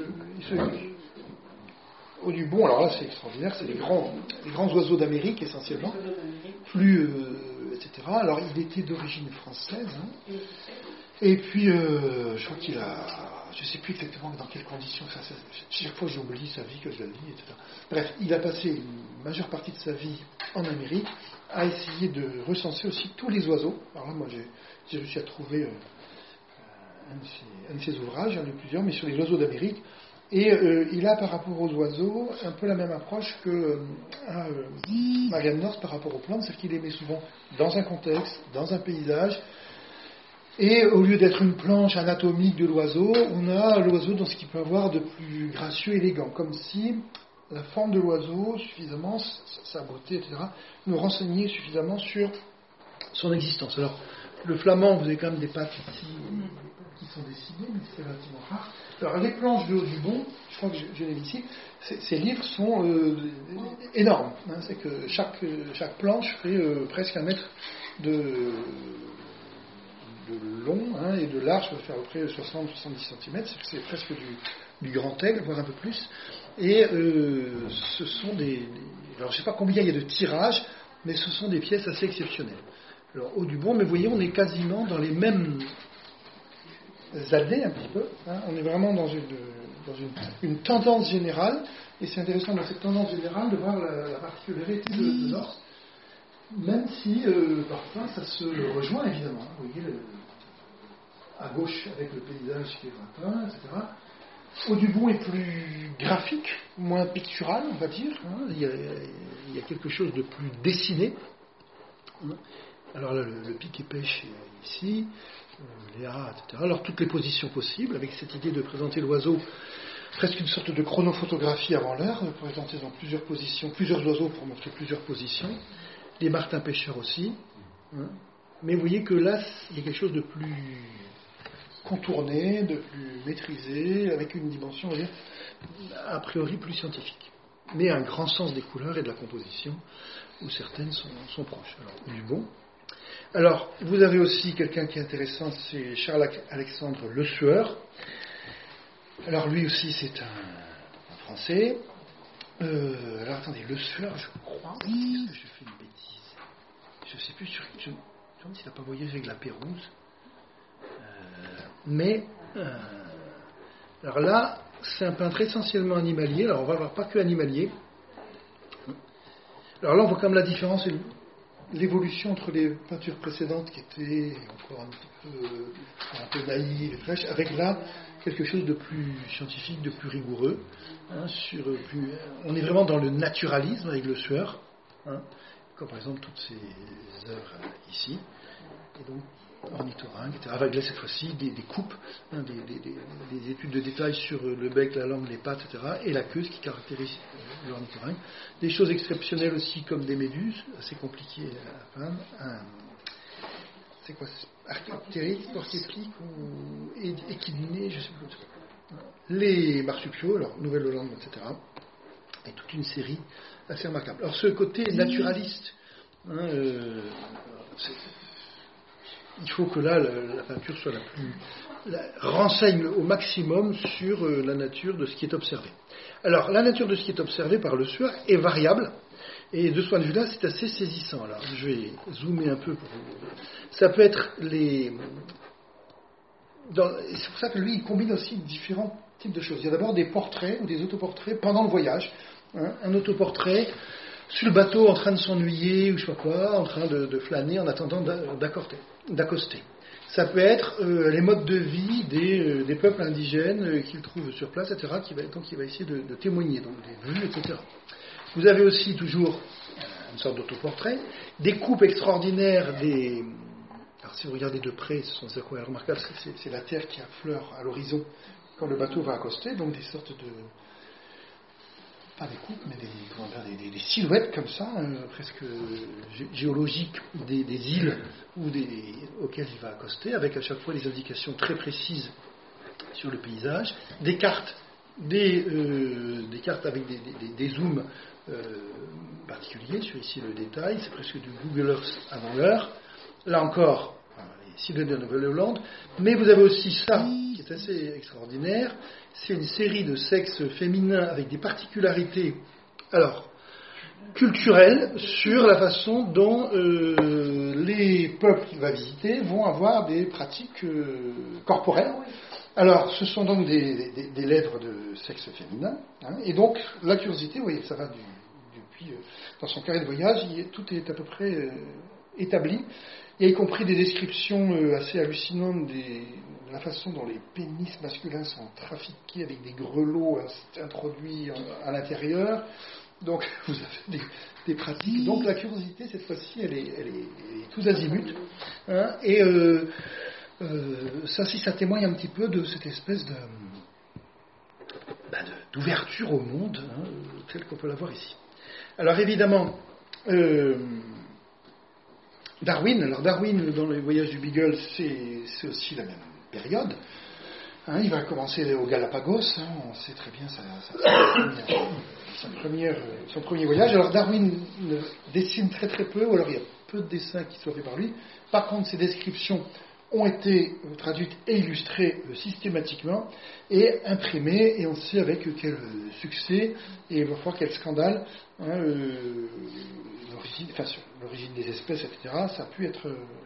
Audubon, alors là c'est extraordinaire, c'est les grands oiseaux d'Amérique essentiellement, etc. Alors il était d'origine française, hein, et puis je crois qu'il a, je ne sais plus exactement dans quelles conditions, chaque fois j'oublie sa vie que je la lis, etc. Bref, il a passé une majeure partie de sa vie en Amérique à essayer de recenser aussi tous les oiseaux. Alors là moi j'ai réussi à trouver un de ses ouvrages, un de plusieurs, mais sur les oiseaux d'Amérique. Et il a par rapport aux oiseaux un peu la même approche que Marianne North par rapport aux plantes, c'est qu'il les met souvent dans un contexte, dans un paysage, et au lieu d'être une planche anatomique de l'oiseau, on a l'oiseau dans ce qu'il peut avoir de plus gracieux, élégant, comme si la forme de l'oiseau, suffisamment, sa beauté, etc., nous renseignait suffisamment sur son existence. Alors, le flamand, vous avez quand même des pattes ici qui sont dessinées, mais c'est relativement rare. Alors, les planches de Audubon, je crois que je l'ai ici, ces livres sont énormes. Hein, c'est que chaque planche fait presque 1 mètre de long, hein, et de large, ça va faire à peu près 60-70 cm, c'est presque du grand aigle, voire un peu plus. Et ce sont alors je ne sais pas combien il y a de tirages, mais ce sont des pièces assez exceptionnelles. Alors Audubon, mais vous voyez, on est quasiment dans les mêmes années un petit peu, hein, on est vraiment dans une tendance générale, et c'est intéressant dans cette tendance générale de voir la particularité de North, même si parfois ça se rejoint évidemment. Vous voyez, à gauche avec le paysage qui est lointain, etc. Audubon est plus graphique, moins pictural, on va dire. Il y a quelque chose de plus dessiné. Alors là, le pic et pêche est ici, Léa, etc. Alors toutes les positions possibles, avec cette idée de présenter l'oiseau, presque une sorte de chronophotographie avant l'heure, présenter dans plusieurs positions, plusieurs oiseaux pour montrer plusieurs positions. Les martins pêcheurs aussi. Mais vous voyez que là, il y a quelque chose de plus contourné, de plus maîtrisé, avec une dimension, on va dire, a priori plus scientifique. Mais un grand sens des couleurs et de la composition, où certaines sont proches. Alors, du bon. Alors, vous avez aussi quelqu'un qui est intéressant, c'est Charles-Alexandre Le Sueur. Alors, lui aussi, c'est un Français. Alors, attendez, Le Sueur, je crois, est-ce que je fais une bêtise? Je ne sais plus, je me demande s'il n'a pas voyagé avec la Pérouse. Alors là, c'est un peintre essentiellement animalier. Alors, on va voir pas que animalier. Alors là, on voit quand même la différence, l'évolution entre les peintures précédentes qui étaient encore un peu naïves et fraîches, avec là quelque chose de plus scientifique, de plus rigoureux. On est vraiment dans le naturalisme avec Le Sueur, comme par exemple toutes ces œuvres ici. Et donc, ornithorynque, etc. Avec là, cette fois-ci, des coupes, des études de détails sur le bec, la langue, les pattes, etc. Et la queue, ce qui caractérise l'ornithorynque. Des choses exceptionnelles aussi, comme des méduses, assez compliquées à peindre. C'est quoi? Archéoptéryx, portétrique ou équidné, je ne sais plus. Les marsupiaux, alors Nouvelle-Hollande, etc. Et toute une série assez remarquable. Alors, ce côté naturaliste, il faut que là, la peinture soit renseigne au maximum sur la nature de ce qui est observé. Alors, la nature de ce qui est observé par Le Sueur est variable, et de ce point de vue-là, c'est assez saisissant. Alors, je vais zoomer un peu pour vous. Ça peut être c'est pour ça que lui, il combine aussi différents types de choses. Il y a d'abord des portraits ou des autoportraits pendant le voyage. Un autoportrait sur le bateau en train de s'ennuyer ou je sais pas quoi, en train de flâner en attendant d'accoster. Ça peut être les modes de vie des peuples indigènes qu'il trouve sur place, etc., qui va essayer de témoigner, donc des vues, etc. Vous avez aussi toujours une sorte d'autoportrait, des coupes extraordinaires, alors si vous regardez de près, ce sont des aquarelles remarquables, c'est la terre qui affleure à l'horizon quand le bateau va accoster, donc des sortes de... pas des coupes, mais des silhouettes comme ça, presque géologiques des îles auxquelles il va accoster, avec à chaque fois des indications très précises sur le paysage, des cartes avec des zooms particuliers, sur ici le détail, c'est presque du Google Earth avant l'heure. Là encore, les silhouettes de Nouvelle-Hollande, mais vous avez aussi ça, qui est assez extraordinaire, c'est une série de sexes féminins avec des particularités, culturelles, sur la façon dont les peuples qu'il va visiter vont avoir des pratiques corporelles. Alors, ce sont donc des lèvres de sexe féminin, et donc la curiosité, vous voyez, ça va depuis dans son carré de voyage, tout est à peu près établi. Il y a y compris des descriptions assez hallucinantes de la façon dont les pénis masculins sont trafiqués avec des grelots introduits à l'intérieur. Donc, vous avez des pratiques. Donc, la curiosité, cette fois-ci, elle est tous azimuts. Et ça témoigne un petit peu de cette espèce d'ouverture au monde, telle qu'on peut la voir ici. Alors, évidemment... Darwin, dans les voyages du Beagle, c'est aussi la même période. Il va commencer au Galapagos, on sait très bien son premier voyage. Alors Darwin dessine très très peu, ou alors il y a peu de dessins qui sont faits par lui. Par contre, ses descriptions ont été traduites et illustrées systématiquement et imprimées, et on sait avec quel succès et parfois quel scandale l'origine des espèces, etc., ça a pu être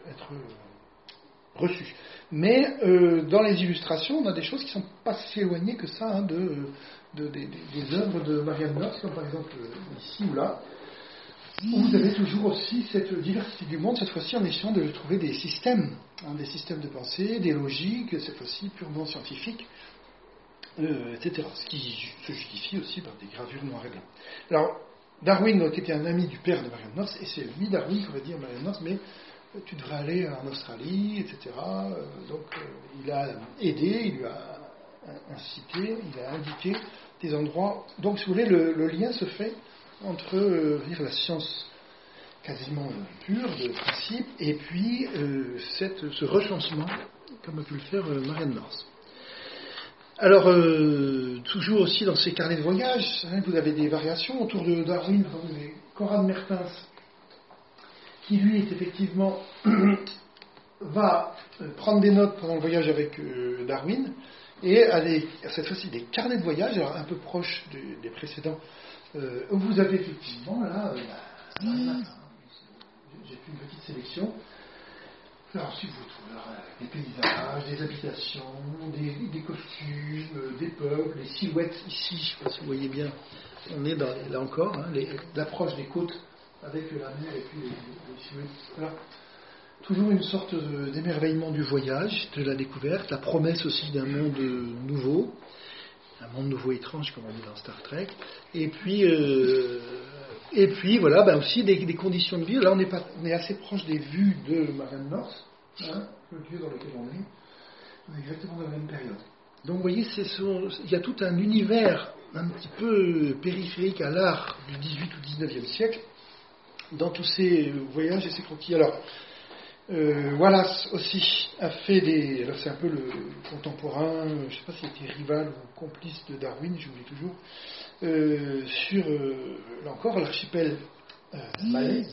reçu. Mais dans les illustrations, on a des choses qui ne sont pas si éloignées que ça des œuvres de Marianne Noss, comme par exemple ici ou là. où vous avez toujours aussi cette diversité du monde, cette fois-ci en essayant de trouver des systèmes de pensée, des logiques, cette fois-ci purement scientifiques, etc. Ce qui se justifie aussi par des gravures noir et blanc. Alors, Darwin, qui était un ami du père de Marianne North, et c'est lui, Darwin, qui va dire à Marianne North, mais tu devrais aller en Australie, etc. Donc, il a aidé, il lui a incité, il a indiqué des endroits. Donc, si vous voulez, le lien se fait entre la science quasiment pure, de principe, et puis ce recensement, comme a pu le faire Marianne North. Alors, toujours aussi dans ces carnets de voyage, vous avez des variations autour de Darwin. Vous avez Conrad Mertens, qui lui est effectivement va prendre des notes pendant le voyage avec Darwin, et a cette fois-ci des carnets de voyage, alors un peu proches des précédents, où vous avez effectivement là, j'ai fait une petite sélection. Alors, ensuite, vous trouvez des paysages, des habitations, des costumes, des peuples, les silhouettes. Ici, je ne sais pas si vous voyez bien, on est là encore, l'approche des côtes avec la mer et puis les silhouettes. Voilà. Toujours une sorte d'émerveillement du voyage, de la découverte, la promesse aussi d'un monde nouveau, un monde nouveau étrange, comme on dit dans Star Trek. Et puis voilà, aussi des conditions de vie. Là, on est assez proche des vues de Marianne North, le lieu dans lequel on est exactement dans la même période. Donc, vous voyez, il y a tout un univers un petit peu périphérique à l'art du XVIII ou XIXe siècle dans tous ces voyages et ces croquis. Alors, Wallace aussi a fait alors c'est un peu le contemporain, je ne sais pas s'il était rival ou complice de Darwin, j'oublie toujours, sur, là encore, l'archipel malais,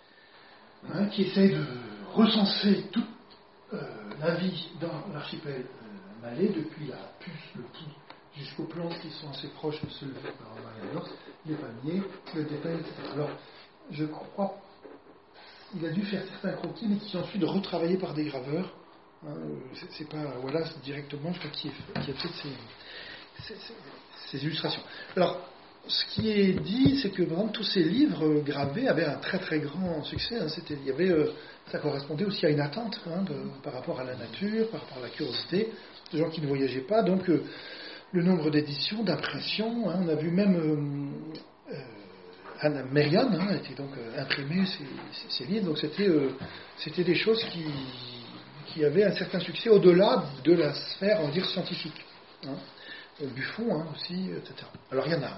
qui essaie de recenser toute la vie dans l'archipel malais, depuis la puce, le pouls, jusqu'aux plantes qui sont assez proches de ceux par Marianne North, les palmiers, le détail, etc. Alors, je crois il a dû faire certains croquis, mais qui sont ensuite retravaillés par des graveurs. C'est pas Wallace directement, je crois, qui a fait ces illustrations. Alors, ce qui est dit, c'est que par exemple, tous ces livres gravés avaient un très très grand succès. Ça correspondait aussi à une attente par rapport à la nature, par rapport à la curiosité, de gens qui ne voyageaient pas. Donc, le nombre d'éditions, d'impressions, on a vu même Anna Merian était donc imprimé ces livres, donc c'était des choses qui avaient un certain succès au-delà de la sphère, on va dire, scientifique. Buffon aussi, etc. Alors il y en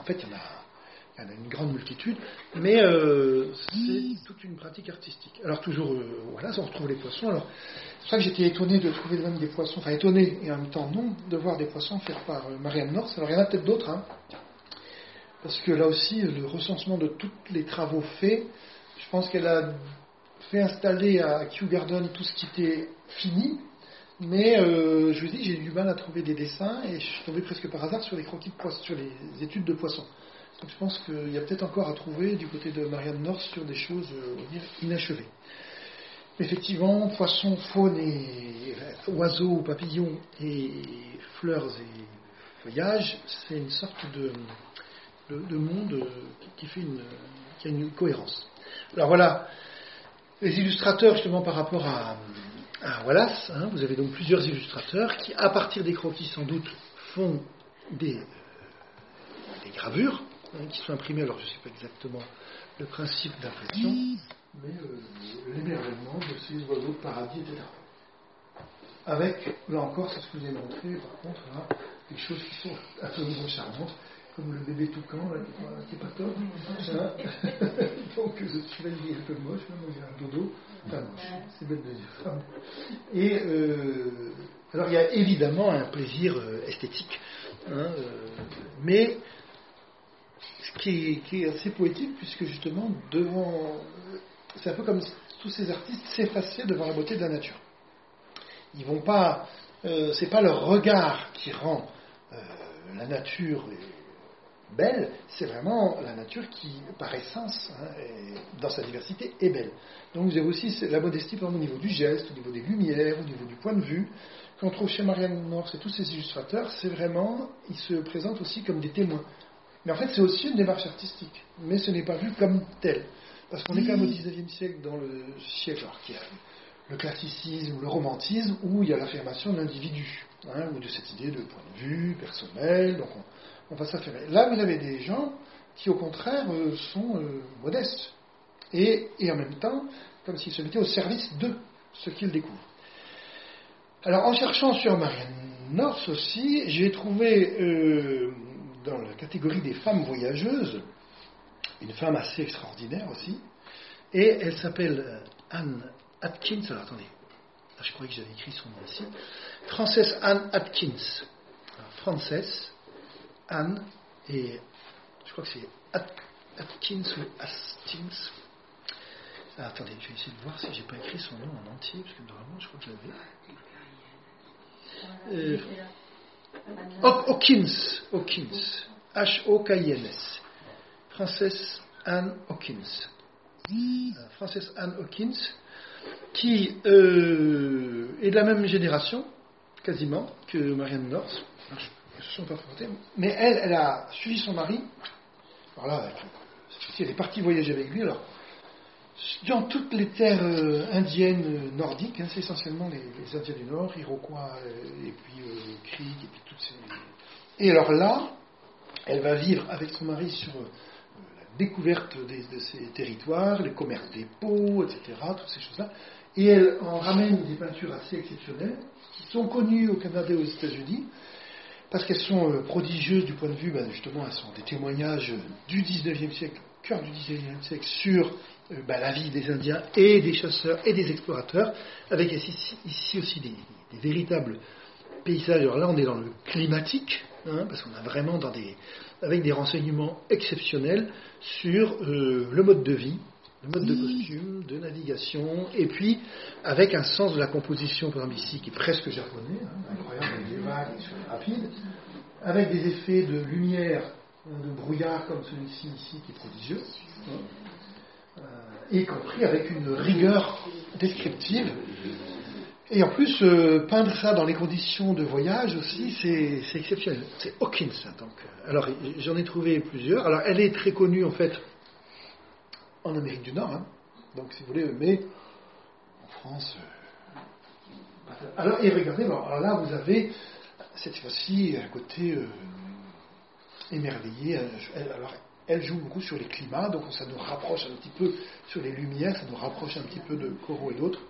a une grande multitude, mais c'est toute une pratique artistique. Alors toujours, voilà, on retrouve les poissons. Alors c'est pour ça que j'étais étonné de trouver même des poissons, enfin étonné et en même temps non, de voir des poissons faits par Marianne North. Alors il y en a peut-être d'autres, parce que là aussi, le recensement de tous les travaux faits, je pense qu'elle a fait installer à Kew Garden tout ce qui était fini, mais je vous dis, j'ai eu du mal à trouver des dessins, et je suis tombé presque par hasard sur les croquis de poissons, sur les études de poissons. Donc je pense qu'il y a peut-être encore à trouver du côté de Marianne North sur des choses, on va dire, inachevées. Effectivement, poissons, faune et oiseaux, papillons et fleurs et feuillages, c'est une sorte de monde qui a une cohérence. Alors voilà, les illustrateurs justement par rapport à Wallace, vous avez donc plusieurs illustrateurs qui, à partir des croquis sans doute, font des gravures qui sont imprimées. Alors je ne sais pas exactement le principe d'impression, mais l'émerveillement de ces oiseaux de paradis, etc. Avec, là encore, c'est ce que je vous ai montré, par contre, des choses qui sont absolument charmantes, comme le bébé toucan, qui n'est pas top. Donc, celui-là, il est un peu moche, moi j'ai un dodo. Enfin, moche, c'est bête de dire. Et alors, il y a évidemment un plaisir esthétique, mais ce qui est assez poétique, puisque justement, c'est un peu comme tous ces artistes s'effacer devant la beauté de la nature. Ils vont pas, c'est pas leur regard qui rend la nature belle, c'est vraiment la nature qui, par essence, dans sa diversité, est belle. Donc vous avez aussi la modestie, par exemple, au niveau du geste, au niveau des lumières, au niveau du point de vue, qu'on trouve chez Marianne North et tous ces illustrateurs, c'est vraiment, ils se présentent aussi comme des témoins. Mais en fait, c'est aussi une démarche artistique, mais ce n'est pas vu comme tel. Parce qu'on est quand même au XIXe siècle, dans le siècle alors, qui a le classicisme, le romantisme, où il y a l'affirmation de l'individu, ou de cette idée de point de vue personnel, donc on va s'affirmer. Là, vous avez des gens qui, au contraire, sont modestes, et en même temps, comme s'ils se mettaient au service de ce qu'ils découvrent. Alors, en cherchant sur Marianne North aussi, j'ai trouvé, dans la catégorie des femmes voyageuses, une femme assez extraordinaire aussi, et elle s'appelle Anne Atkins. Alors attendez, je croyais que j'avais écrit son nom ici. Frances Anne Atkins. Alors, Frances Anne, et je crois que c'est Atkins ou Hastings. Attendez, je vais essayer de voir si j'ai pas écrit son nom en entier, parce que normalement je crois que j'avais. Hawkins, H-O-K-I-N-S. Frances Anne Hawkins. Frances Anne Hawkins, qui est de la même génération, quasiment, que Marianne North. Elles ne se sont pas frottées, mais elle a suivi son mari. Alors là, elle est partie voyager avec lui. Alors, dans toutes les terres indiennes nordiques, c'est essentiellement les Indiens du Nord, Iroquois, et puis Creek, et puis toutes ces... Et alors là, elle va vivre avec son mari sur la découverte de ces territoires, le commerce des peaux, etc., toutes ces choses-là. Et elle en ramène des peintures assez exceptionnelles, qui sont connues au Canada et aux États-Unis, parce qu'elles sont prodigieuses du point de vue, justement, elles sont des témoignages du XIXe siècle, cœur du XIXe siècle, sur la vie des Indiens et des chasseurs et des explorateurs, avec ici aussi des véritables paysages. Alors là, on est dans le climatique, parce qu'on a vraiment avec des renseignements exceptionnels sur le mode de vie, le mode de costume, de navigation, et puis avec un sens de la composition, par exemple ici, qui est presque japonais, incroyable, avec des vagues rapides, avec des effets de lumière, de brouillard comme celui-ci ici, qui est prodigieux, y compris avec une rigueur descriptive. Et en plus, peindre ça dans les conditions de voyage aussi, c'est exceptionnel. C'est Hawkins. Donc, alors, j'en ai trouvé plusieurs. Alors, elle est très connue, en fait, en Amérique du Nord. Donc, si vous voulez, mais en France... Alors, et regardez, alors là, vous avez, cette fois-ci, un côté émerveillé. Alors, elle joue beaucoup sur les climats, donc ça nous rapproche un petit peu sur les lumières, ça nous rapproche un petit peu de Corot et d'autres.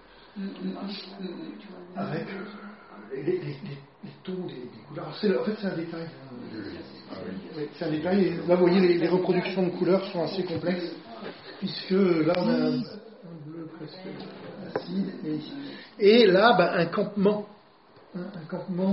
Avec les tons des couleurs. En fait, c'est un détail. C'est un détail. Et là, vous voyez, les reproductions de couleurs sont assez complexes, puisque là, on a un bleu presque acide. Et là, un campement. Un campement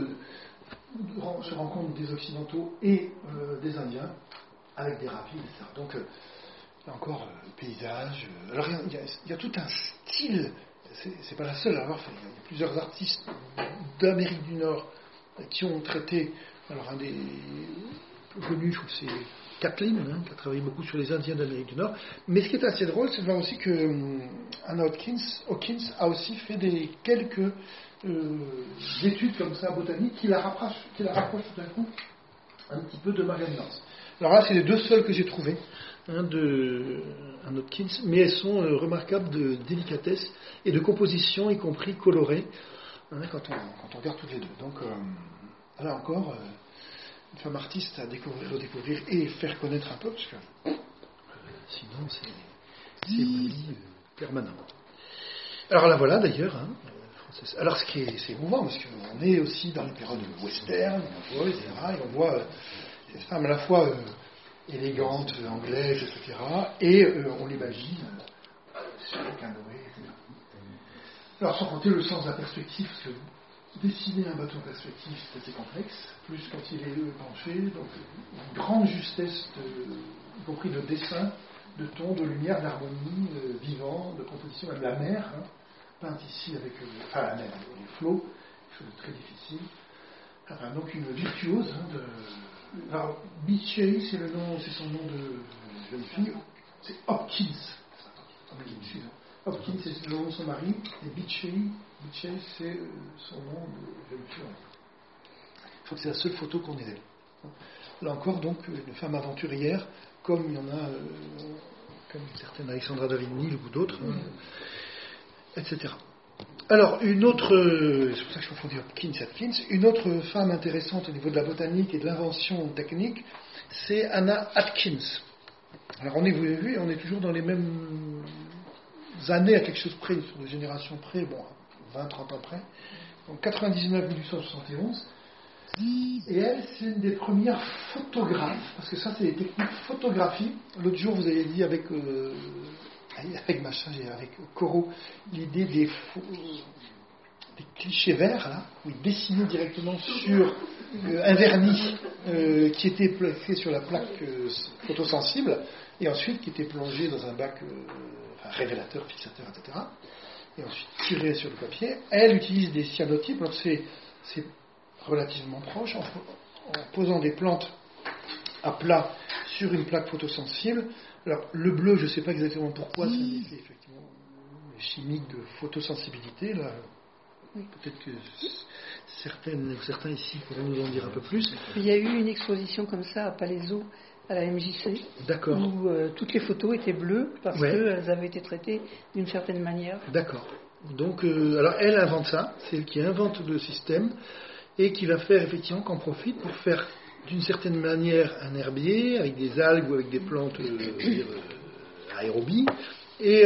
se rencontre des Occidentaux et des Indiens, avec des rapides, etc. Donc, là encore, paysage. Alors, il y a tout un style. C'est pas la seule à avoir fait. Il y a plusieurs artistes d'Amérique du Nord qui ont traité. Alors, un des plus connus, je crois que c'est Kathleen, qui a travaillé beaucoup sur les Indiens d'Amérique du Nord. Mais ce qui est assez drôle, c'est de voir aussi que Anna Hawkins a aussi fait quelques études comme ça botaniques qui la rapprochent tout d'un coup un petit peu de Marianne North. Alors là, c'est les deux seules que j'ai trouvées de Anna Hawkins, mais elles sont remarquables de délicatesse et de composition, y compris colorée, quand on regarde toutes les deux. Donc là encore, une femme artiste à redécouvrir et faire connaître un peu, parce que sinon c'est oubli permanent. Alors là voilà d'ailleurs, alors ce qui est émouvant, parce qu'on est aussi dans les périodes western, etc., et on voit ces femmes à la fois élégantes, anglaises, etc., et on l'imagine sur les canoës, etc. Alors sans compter le sens de la perspective, parce que dessiner un bateau en perspective, c'est assez complexe, plus quand il est penché, donc une grande justesse, y compris de dessin, de ton, de lumière, d'harmonie, vivant, de composition, même la mer, peinte ici avec la mer, les flots, quelque chose de très difficile. Donc une virtuose. Alors, Beechey, c'est son nom de jeune fille, c'est Hopkins. Hopkins, c'est le nom de son mari, et Beechey, c'est son nom de jeune fille. Je crois que c'est la seule photo qu'on ait d'elle. Là encore, donc, une femme aventurière, comme il y en a comme une certaine Alexandra David-Néel ou d'autres, etc. Alors, une autre, c'est pour ça que je confondis Hopkins et Atkins, une autre femme intéressante au niveau de la botanique et de l'invention technique, c'est Anna Atkins. Alors, vous avez vu, on est toujours dans les mêmes années à quelque chose près, sur des générations près, 20-30 ans près, donc 99-1871. Et elle, c'est une des premières photographes, parce que ça, c'est des techniques photographie. L'autre jour, vous avez dit avec machin et avec Corot, l'idée des clichés verts, là, où il dessinait directement sur un vernis qui était placé sur la plaque photosensible, et ensuite qui était plongé dans un bac révélateur, fixateur, etc. Et ensuite tiré sur le papier. Elle utilise des cyanotypes, alors c'est relativement proche, en posant des plantes à plat sur une plaque photosensible. Alors, le bleu, je ne sais pas exactement pourquoi, c'est un effet effectivement chimique de photosensibilité. Là, peut-être que certains ici pourront nous en dire un peu plus. Il y a eu une exposition comme ça à Palaiseau, à la MJC, D'accord. Où toutes les photos étaient bleues parce qu'elles avaient été traitées d'une certaine manière. D'accord. Donc, alors elle invente ça, c'est elle qui invente le système et qui va faire effectivement qu'en profite pour faire d'une certaine manière un herbier avec des algues ou avec des plantes aérobies et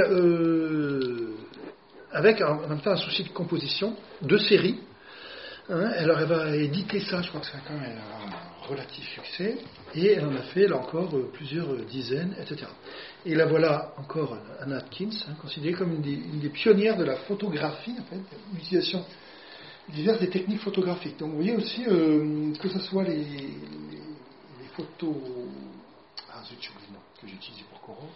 avec en même temps un souci de composition, de série. Alors elle va éditer ça, je crois que ça quand même un relatif succès, et elle en a fait là encore plusieurs dizaines, etc. Et là voilà encore Anna Atkins, considérée comme une des pionnières de la photographie, en fait, l'utilisation diverses des techniques photographiques. Donc vous voyez aussi que ce soit les photos que j'utilise pour Corot,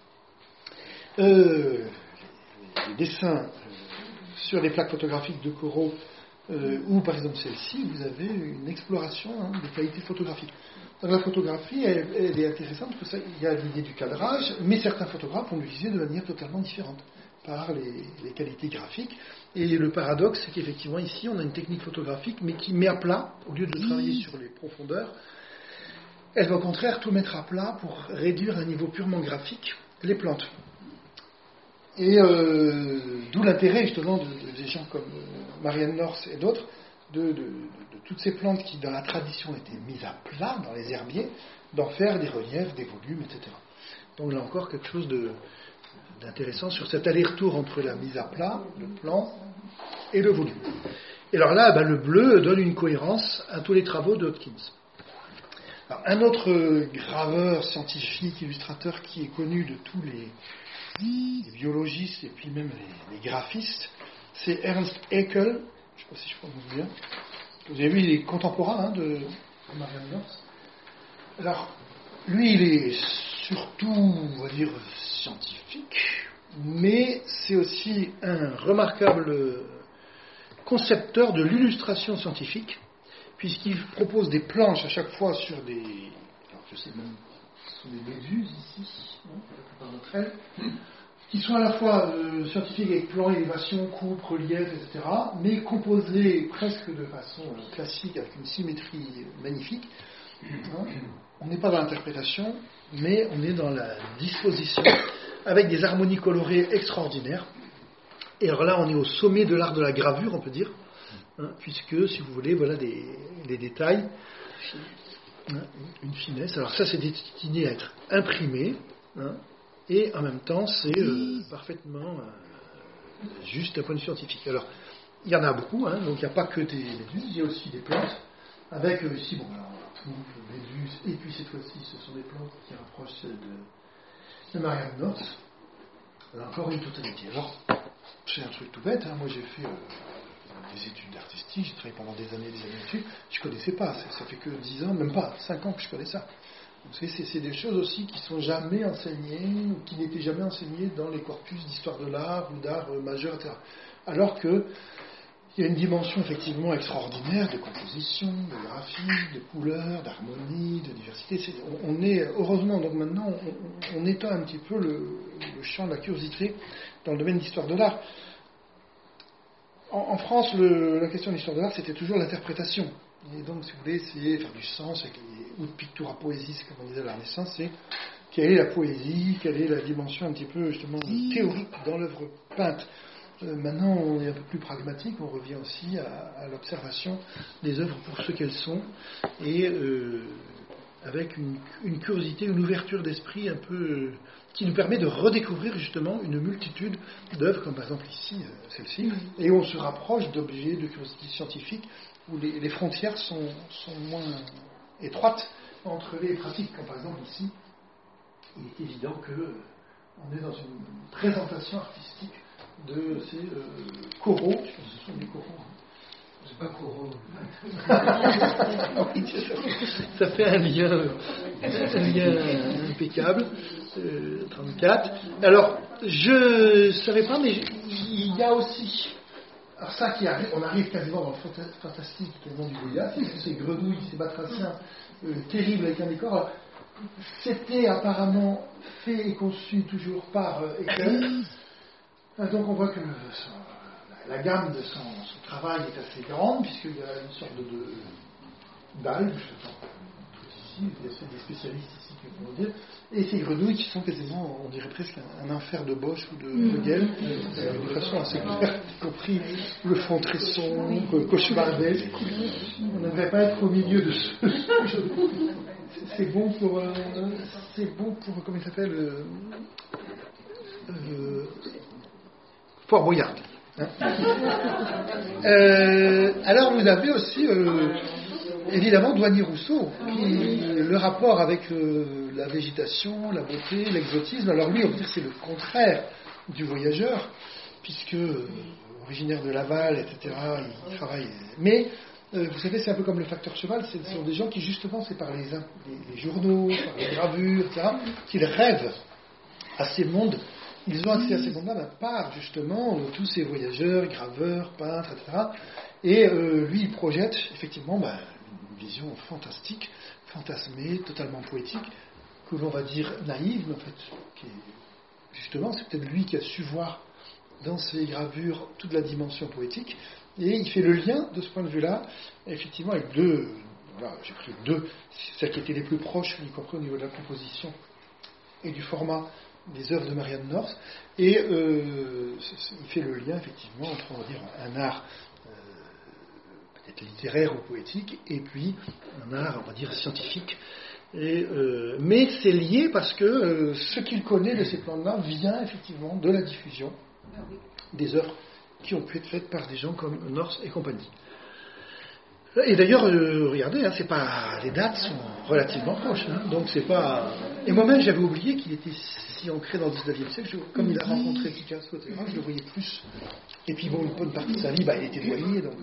les dessins sur les plaques photographiques de Corot ou par exemple celle-ci, vous avez une exploration des qualités photographiques. Dans la photographie, elle est intéressante parce qu'il y a l'idée du cadrage, mais certains photographes vont l'utiliser de manière totalement différente par les qualités graphiques. Et le paradoxe, c'est qu'effectivement, ici, on a une technique photographique, mais qui met à plat, au lieu de travailler sur les profondeurs, elle va au contraire tout mettre à plat pour réduire à un niveau purement graphique les plantes. Et d'où l'intérêt, justement, des gens comme Marianne North et d'autres, de toutes ces plantes qui, dans la tradition, étaient mises à plat dans les herbiers, d'en faire des reliefs, des volumes, etc. Donc là encore, quelque chose d'intéressant sur cet aller-retour entre la mise à plat, le plan, et le volume. Et alors là, le bleu donne une cohérence à tous les travaux de Hopkins. Alors, un autre graveur scientifique, illustrateur qui est connu de tous les biologistes et puis même les graphistes, c'est Ernst Haeckel. Je ne sais pas si je prononce bien. Vous avez vu, il est contemporain de Marianne North. Alors, lui, il est surtout, on va dire, scientifique, mais c'est aussi un remarquable concepteur de l'illustration scientifique, puisqu'il propose des planches à chaque fois sur des... Alors, je sais même, ce sont des méduses ici, la plupart d'entre elles, qui sont à la fois scientifiques avec plan, élévation, coupe, relief, etc., mais composées presque de façon classique, avec une symétrie magnifique. On n'est pas dans l'interprétation, mais on est dans la disposition, avec des harmonies colorées extraordinaires. Et alors là, on est au sommet de l'art de la gravure, on peut dire, puisque, si vous voulez, voilà les détails, une finesse. Alors ça, c'est destiné à être imprimé, et en même temps, c'est parfaitement juste d'un point de vue scientifique. Alors, il y en a beaucoup, donc il n'y a pas que des méduses, il y a aussi des plantes, avec ici, méduses, et puis cette fois-ci, ce sont des plantes qui rapprochent celles de Marianne North. Là encore une totalité. Alors, c'est un truc tout bête, moi j'ai fait des études artistiques, j'ai travaillé pendant des années dessus, je ne connaissais pas, ça fait que 10 ans, même pas 5 ans que je connais ça. Donc c'est des choses aussi qui sont jamais enseignées, ou qui n'étaient jamais enseignées dans les corpus d'histoire de l'art ou d'art majeur, etc. Alors que il y a une dimension effectivement extraordinaire de composition, de graphique, de couleur, d'harmonie, de diversité. On est, heureusement, donc maintenant, on étend un petit peu le champ de la curiosité dans le domaine d'histoire de l'art. En France, la question de l'histoire de l'art, c'était toujours l'interprétation. Et donc, si vous voulez essayer de faire du sens avec les ou de pictura poésis, comme on disait à la Renaissance, c'est quelle est la poésie, quelle est la dimension un petit peu justement théorique dans l'œuvre peinte. Maintenant, on est un peu plus pragmatique, on revient aussi à l'observation des œuvres pour ce qu'elles sont, et avec une curiosité, une ouverture d'esprit un peu qui nous permet de redécouvrir justement une multitude d'œuvres, comme par exemple ici, celle-ci, et on se rapproche d'objets de curiosité scientifique où les frontières sont moins étroites entre les pratiques, comme par exemple ici, il est évident qu'on est dans une présentation artistique de ces coraux, je pense que ce sont des coraux. C'est pas coraux. Ça fait un lien impeccable. 34. Alors, je ne savais pas, mais il y a aussi. Alors ça qui arrive, on arrive quasiment dans le fantastique, quasiment du Goliath, ces grenouilles, ces batraciens terribles avec un décor. Alors, c'était apparemment fait et conçu toujours par Eckel. Donc on voit que la gamme de son travail est assez grande, puisqu'il y a une sorte de dalle, ici, il y a des spécialistes ici qui vont le dire, et ces grenouilles qui sont quasiment, on dirait presque un enfer de Bosch ou de Guel, de façon assez claire, y compris le fond tresson, cauchemardesque. On n'aimerait pas être au milieu de ce. C'est bon pour comment il s'appelle Fort Boyard. Hein. Alors vous avez aussi évidemment Douanier-Rousseau, qui le rapport avec la végétation, la beauté, l'exotisme. Alors lui, on peut dire que c'est le contraire du voyageur, puisque originaire de Laval, etc., il travaille. Mais vous savez, c'est un peu comme le facteur cheval, ce sont des gens qui justement, c'est par les journaux, par les gravures, etc., qu'ils rêvent à ces mondes. Ils ont accès à ces mondes-là par justement tous ces voyageurs, graveurs, peintres, etc. Et lui, il projette effectivement une vision fantastique, fantasmée, totalement poétique, que l'on va dire naïve, mais en fait, qui est, justement, c'est peut-être lui qui a su voir dans ses gravures toute la dimension poétique, et il fait le lien de ce point de vue-là, effectivement, avec deux, voilà, j'ai pris deux, celles qui étaient les plus proches, y compris au niveau de la composition et du format des œuvres de Marianne North, et il fait le lien effectivement entre, on va dire, un art peut-être littéraire ou poétique, et puis un art, on va dire, scientifique. Mais c'est lié parce que ce qu'il connaît de ces plans-là vient effectivement de la diffusion des œuvres qui ont pu être faites par des gens comme North et compagnie. Et d'ailleurs, regardez, c'est pas, les dates sont relativement proches, donc c'est pas. Et moi-même, j'avais oublié qu'il était si ancré dans le 19e siècle. Comme il a rencontré Picasso, etc., je le voyais plus. Et puis bon, une bonne partie de sa vie, il était douanier, donc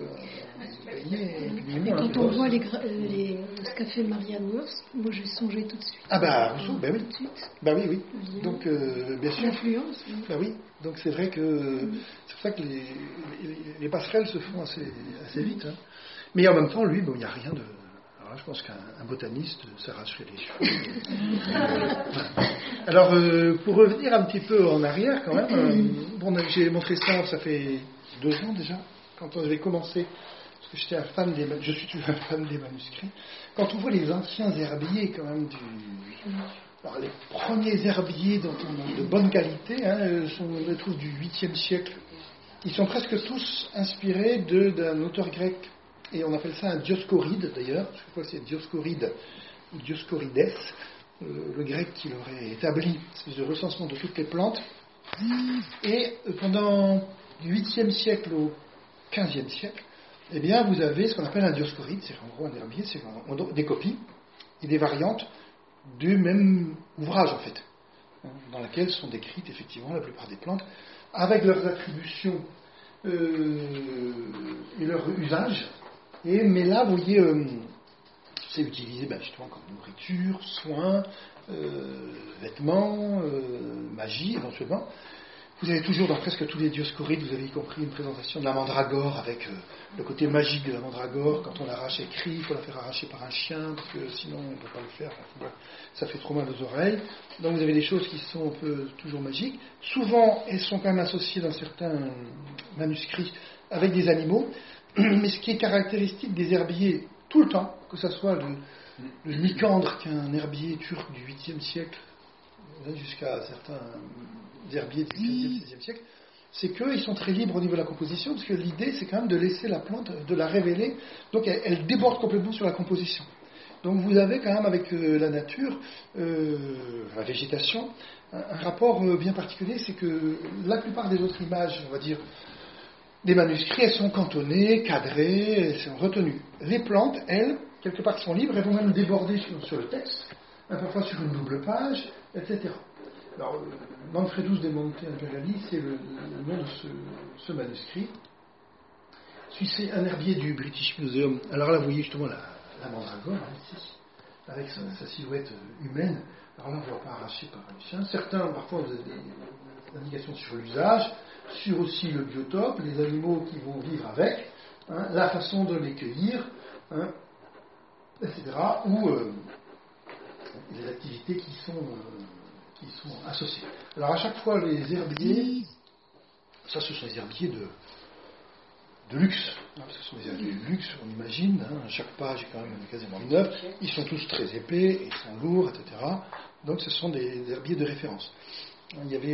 quand on voit ce qu'a fait Marianne North, moi j'ai songé tout de suite. Rousseau, oui. Tout de suite. Oui. Donc, bien sûr. L'influence. Oui. Donc c'est vrai que c'est pour ça que les passerelles se font assez vite. Mais en même temps, lui, il n'y a rien de. Alors là, je pense qu'un botaniste s'arracherait les cheveux. Alors, pour revenir un petit peu en arrière, quand même, j'ai montré ça fait 2 ans déjà, quand on avait commencé, parce que je suis toujours un fan des manuscrits. Quand on voit les anciens herbiers, quand même, alors, les premiers herbiers de bonne qualité, on les trouve du 8e siècle. Ils sont presque tous inspirés d'un auteur grec. Et on appelle ça un dioscoride, d'ailleurs. Je crois que c'est Dioscoride ou Dioscorides, le grec qui l'aurait établi, c'est le recensement de toutes les plantes. Et pendant du 8e siècle au 15e siècle, eh bien, vous avez ce qu'on appelle un dioscoride, c'est en gros un herbier, c'est des copies et des variantes du même ouvrage, en fait, dans laquelle sont décrites effectivement la plupart des plantes, avec leurs attributions et leur usage. Mais là, vous voyez, c'est utilisé justement comme nourriture, soins, vêtements, magie éventuellement. Vous avez toujours dans presque tous les dioscorides, vous avez y compris une présentation de la mandragore avec le côté magique de la mandragore. Quand on l'arrache, elle crie, il faut la faire arracher par un chien parce que sinon on ne peut pas le faire. Ça fait trop mal aux oreilles. Donc vous avez des choses qui sont un peu toujours magiques. Souvent, elles sont quand même associées dans certains manuscrits avec des animaux. Mais ce qui est caractéristique des herbiers tout le temps, que ce soit le Nicandre, qui est un herbier turc du 8e siècle, jusqu'à certains herbiers du XVe, XVIe siècle, c'est qu'ils sont très libres au niveau de la composition, parce que l'idée, c'est quand même de laisser la plante, de la révéler. Donc, elle déborde complètement sur la composition. Donc, vous avez quand même avec la nature, la végétation, un rapport bien particulier, c'est que la plupart des autres images, on va dire, des manuscrits, elles sont cantonnées, cadrées, elles sont retenues. Les plantes, elles, quelque part, sont libres, elles vont même déborder sur le texte, parfois sur une double page, etc. Alors, Manfredus de Monte Imperiali, c'est le nom de ce manuscrit. C'est un herbier du British Museum. Alors là, vous voyez justement la mandragore, ici, avec sa silhouette humaine. Alors là, on ne voit pas arraché par un chien. Certains, parfois, ont des indications sur l'usage, sur aussi le biotope, les animaux qui vont vivre avec, la façon de les cueillir, etc. Ou les activités qui sont associées. Alors à chaque fois, les herbiers, ça ce sont des herbiers de luxe, parce que ce sont des herbiers de luxe, on imagine, chaque page est quand même quasiment neuve, ils sont tous très épais, ils sont lourds, etc. Donc ce sont des herbiers de référence. Il y avait,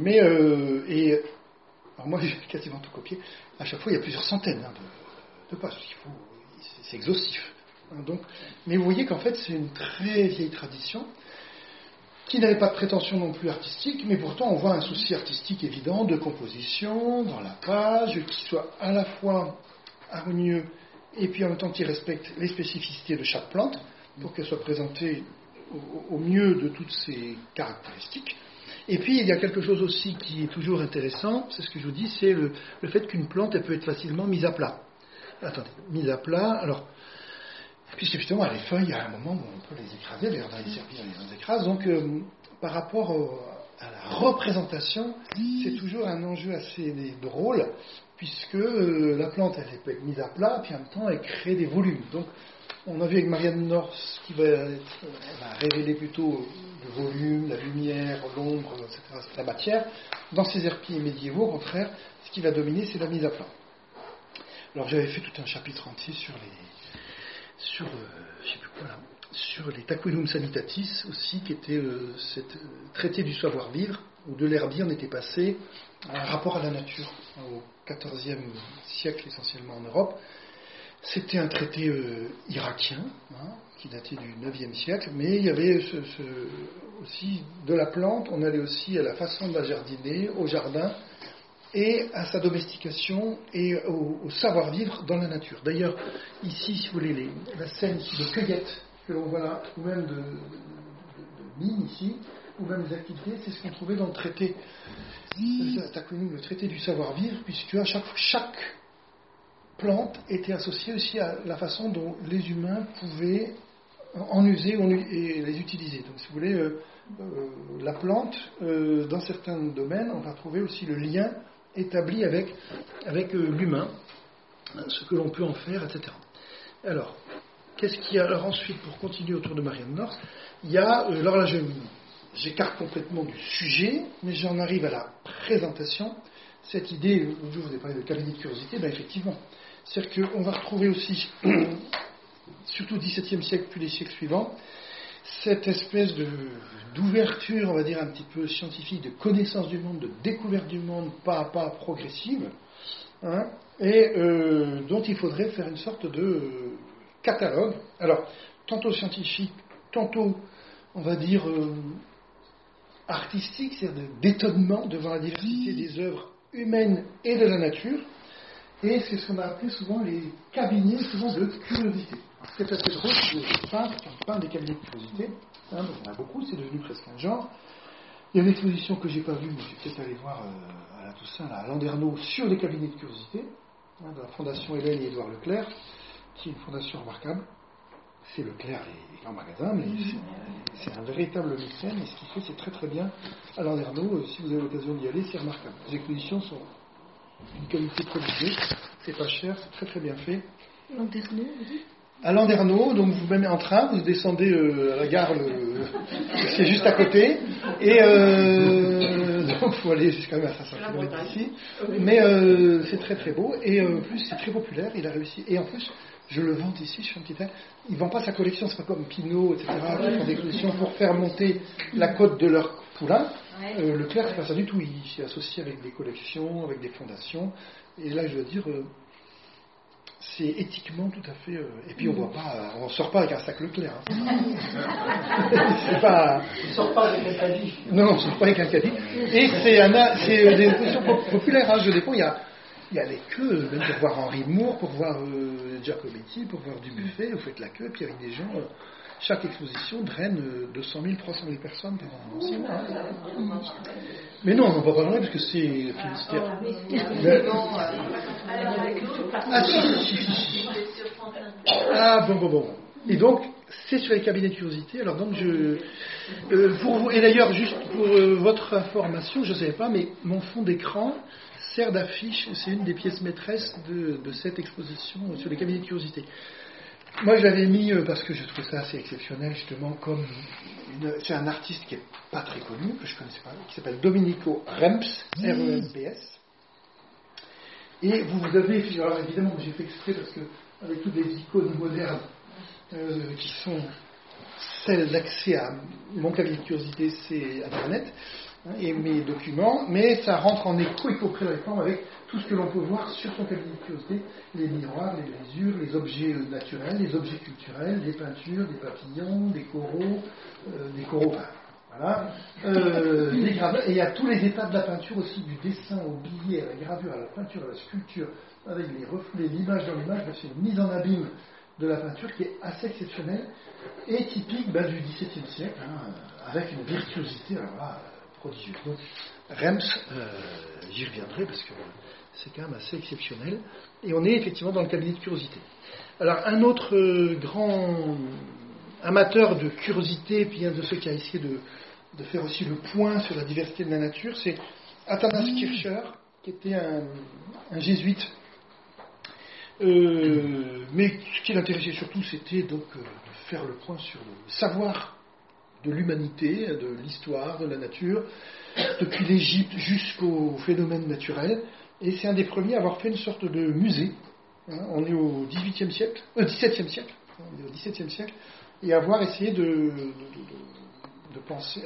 alors moi j'ai quasiment tout copié, à chaque fois il y a plusieurs centaines de pages, c'est exhaustif. Donc, mais vous voyez qu'en fait c'est une très vieille tradition, qui n'avait pas de prétention non plus artistique, mais pourtant on voit un souci artistique évident de composition dans la page, qui soit à la fois harmonieux et puis en même temps qui respecte les spécificités de chaque plante pour qu'elle soit présentée au mieux de toutes ses caractéristiques. Et puis il y a quelque chose aussi qui est toujours intéressant, c'est ce que je vous dis, c'est le fait qu'une plante elle peut être facilement mise à plat. Attendez, mise à plat, alors puisque justement, les feuilles, il y a un moment où on peut les écraser, d'ailleurs dans les herbiers, on les écrase. Donc, par rapport à la représentation, c'est toujours un enjeu assez drôle, puisque la plante, elle peut être mise à plat, puis en même temps, elle crée des volumes. Donc, on a vu avec Marianne North qui va révéler plutôt le volume, la lumière, l'ombre, etc., la matière. Dans ces herbiers médiévaux, au contraire, ce qui va dominer, c'est la mise à plat. Alors, j'avais fait tout un chapitre entier sur les Taquinum Sanitatis aussi, qui était cette traité du savoir-vivre, où de l'herbier on était passé à un rapport à la nature, au XIVe siècle essentiellement en Europe. C'était un traité irakien, qui datait du IXe siècle, mais il y avait aussi de la plante, on allait aussi à la façon de la jardiner, au jardin, et à sa domestication et au savoir-vivre dans la nature. D'ailleurs, ici, si vous voulez, la scène de cueillette que l'on voit là, ou même de mine ici, ou même des activités, c'est ce qu'on trouvait dans le traité, le traité du savoir-vivre, puisque à chaque plante était associée aussi à la façon dont les humains pouvaient en user et les utiliser. Donc, si vous voulez, la plante, dans certains domaines, on va trouver aussi le lien établi avec l'humain, ce que l'on peut en faire, etc. Alors, qu'est-ce qu'il y a alors ensuite, pour continuer autour de Marianne North, il y a, alors là j'écarte complètement du sujet, mais j'en arrive à la présentation, cette idée, je vous ai parlé de cabinet de curiosité, effectivement, c'est-à-dire qu'on va retrouver aussi, surtout au XVIIe siècle, puis les siècles suivants, cette espèce d'ouverture, on va dire un petit peu scientifique, de connaissance du monde, de découverte du monde, pas à pas progressive, et dont il faudrait faire une sorte de catalogue, alors tantôt scientifique, tantôt, on va dire, artistique, c'est-à-dire d'étonnement devant la diversité des œuvres humaines et de la nature, et c'est ce qu'on a appelé souvent les cabinets souvent de curiosité. C'est assez drôle, on parle des cabinets de curiosité, donc il y en a beaucoup, c'est devenu presque un genre. Il y a une exposition que j'ai pas vue, mais je vais peut-être aller voir à la Toussaint, à Landerneau, sur les cabinets de curiosité, de la Fondation Hélène et Édouard Leclerc, qui est une fondation remarquable. C'est Leclerc, les grands magasins, mais c'est un véritable mécène, et ce qu'il fait, c'est très très bien. À Landerneau, si vous avez l'occasion d'y aller, c'est remarquable. Les expositions sont d'une qualité prodigieuse, c'est pas cher, c'est très très bien fait. Landerneau, oui. À Landerneau, donc vous venez en train, vous descendez à la gare, c'est juste à côté, et donc il faut aller jusqu'à même à 500 km d'ici, mais c'est très très beau, et en plus c'est très populaire, il a réussi, et en plus je le vends ici, je suis un petit peu, il ne vend pas sa collection, c'est pas comme Pinault, etc., qui font des collections pour faire monter la cote de leur Poulain, Leclerc, c'est pas ça du tout. Il s'est associé avec des collections, avec des fondations. Et là, je veux dire, c'est éthiquement tout à fait. Et puis on sort pas avec un sac Leclerc. C'est pas. On ne sort pas avec un caddie. Non, on sort pas avec un caddie. Et c'est des expositions populaires. Je dépends. Il y a les queues, même pour voir Henri Moore, pour voir Giacometti, pour voir Dubuffet. Vous faites la queue, puis avec des gens. Chaque exposition draine 200 000, 300 000 personnes pendant 6 mois. Mais non, on n'en va pas parler parce que c'est Finistère. Ah, bon. Et donc, c'est sur les cabinets de curiosité. Alors donc, pour vous, et d'ailleurs, juste pour votre information, je ne savais pas, mais mon fond d'écran sert d'affiche. C'est une des pièces maîtresses de cette exposition sur les cabinets de curiosité. Moi, je l'avais mis parce que je trouve ça assez exceptionnel, justement, comme c'est un artiste qui n'est pas très connu, que je ne connaissais pas, qui s'appelle Domenico Remps, R-E-M-P-S. Et vous avez, alors évidemment, j'ai fait exprès parce que, avec toutes les icônes modernes qui sont celles d'accès à mon cabinet de curiosité, c'est Internet, et mes documents, mais ça rentre en écho, y compris la réforme, avec tout ce que l'on peut voir sur son cabinet de curiosité, les miroirs, les brisures, les objets naturels, les objets culturels, des peintures, des papillons, des coraux, voilà, des gravures, et il y a tous les états de la peinture aussi, du dessin au billet, à la gravure, à la peinture, à la sculpture, avec les reflets, l'image dans l'image, c'est une mise en abîme de la peinture qui est assez exceptionnelle et typique du XVIIe siècle, avec une virtuosité, alors là, prodigieuse. Donc, Remps, j'y reviendrai parce que c'est quand même assez exceptionnel. Et on est effectivement dans le cabinet de curiosité. Alors, un autre grand amateur de curiosité, puis un de ceux qui a essayé de faire aussi le point sur la diversité de la nature, c'est Athanas Kircher, qui était un jésuite. Mais ce qui l'intéressait surtout, c'était donc de faire le point sur le savoir de l'humanité, de l'histoire, de la nature, depuis l'Égypte jusqu'aux phénomènes naturels. Et c'est un des premiers à avoir fait une sorte de musée. On est au XVIIe siècle, XVIIe siècle, on est au XVIIe siècle, et avoir essayé de penser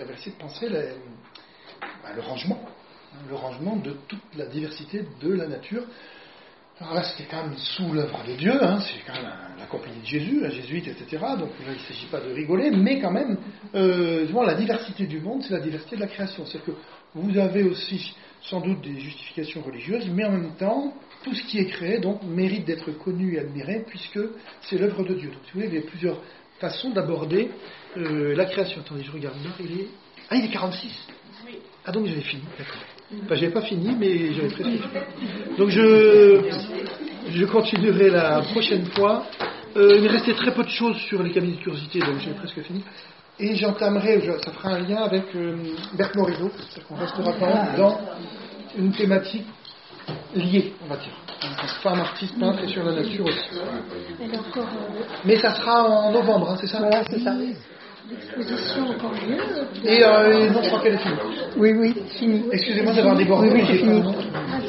le rangement de toute la diversité de la nature. Alors là, c'était quand même sous l'œuvre de Dieu, c'est quand même la compagnie de Jésus, un jésuite, etc. Donc là, il ne s'agit pas de rigoler, mais quand même, la diversité du monde, c'est la diversité de la création. C'est-à-dire que vous avez aussi sans doute des justifications religieuses, mais en même temps, tout ce qui est créé donc mérite d'être connu et admiré, puisque c'est l'œuvre de Dieu. Donc, si vous voulez, il y a plusieurs façons d'aborder la création. Attendez, je regarde l'heure, il est 46. Oui. Ah, donc j'avais fini, d'accord. Enfin, j'avais pas fini, mais j'avais presque fini. Donc je continuerai la prochaine fois. Il me restait très peu de choses sur les cabinets de curiosité, donc j'ai presque fini. Et j'entamerai, ça fera un lien avec Berthe Morisot, c'est-à-dire qu'on restera quand même dans une thématique liée, on va dire. Femme artiste peintre et sur la nature aussi. Mais ça sera en novembre, c'est ça ? Voilà, c'est ça. L'exposition encore mieux. Et non, je crois qu'elle est finie. Oui, fini. Excusez-moi d'avoir débordé. Oui, c'est fini. Ah,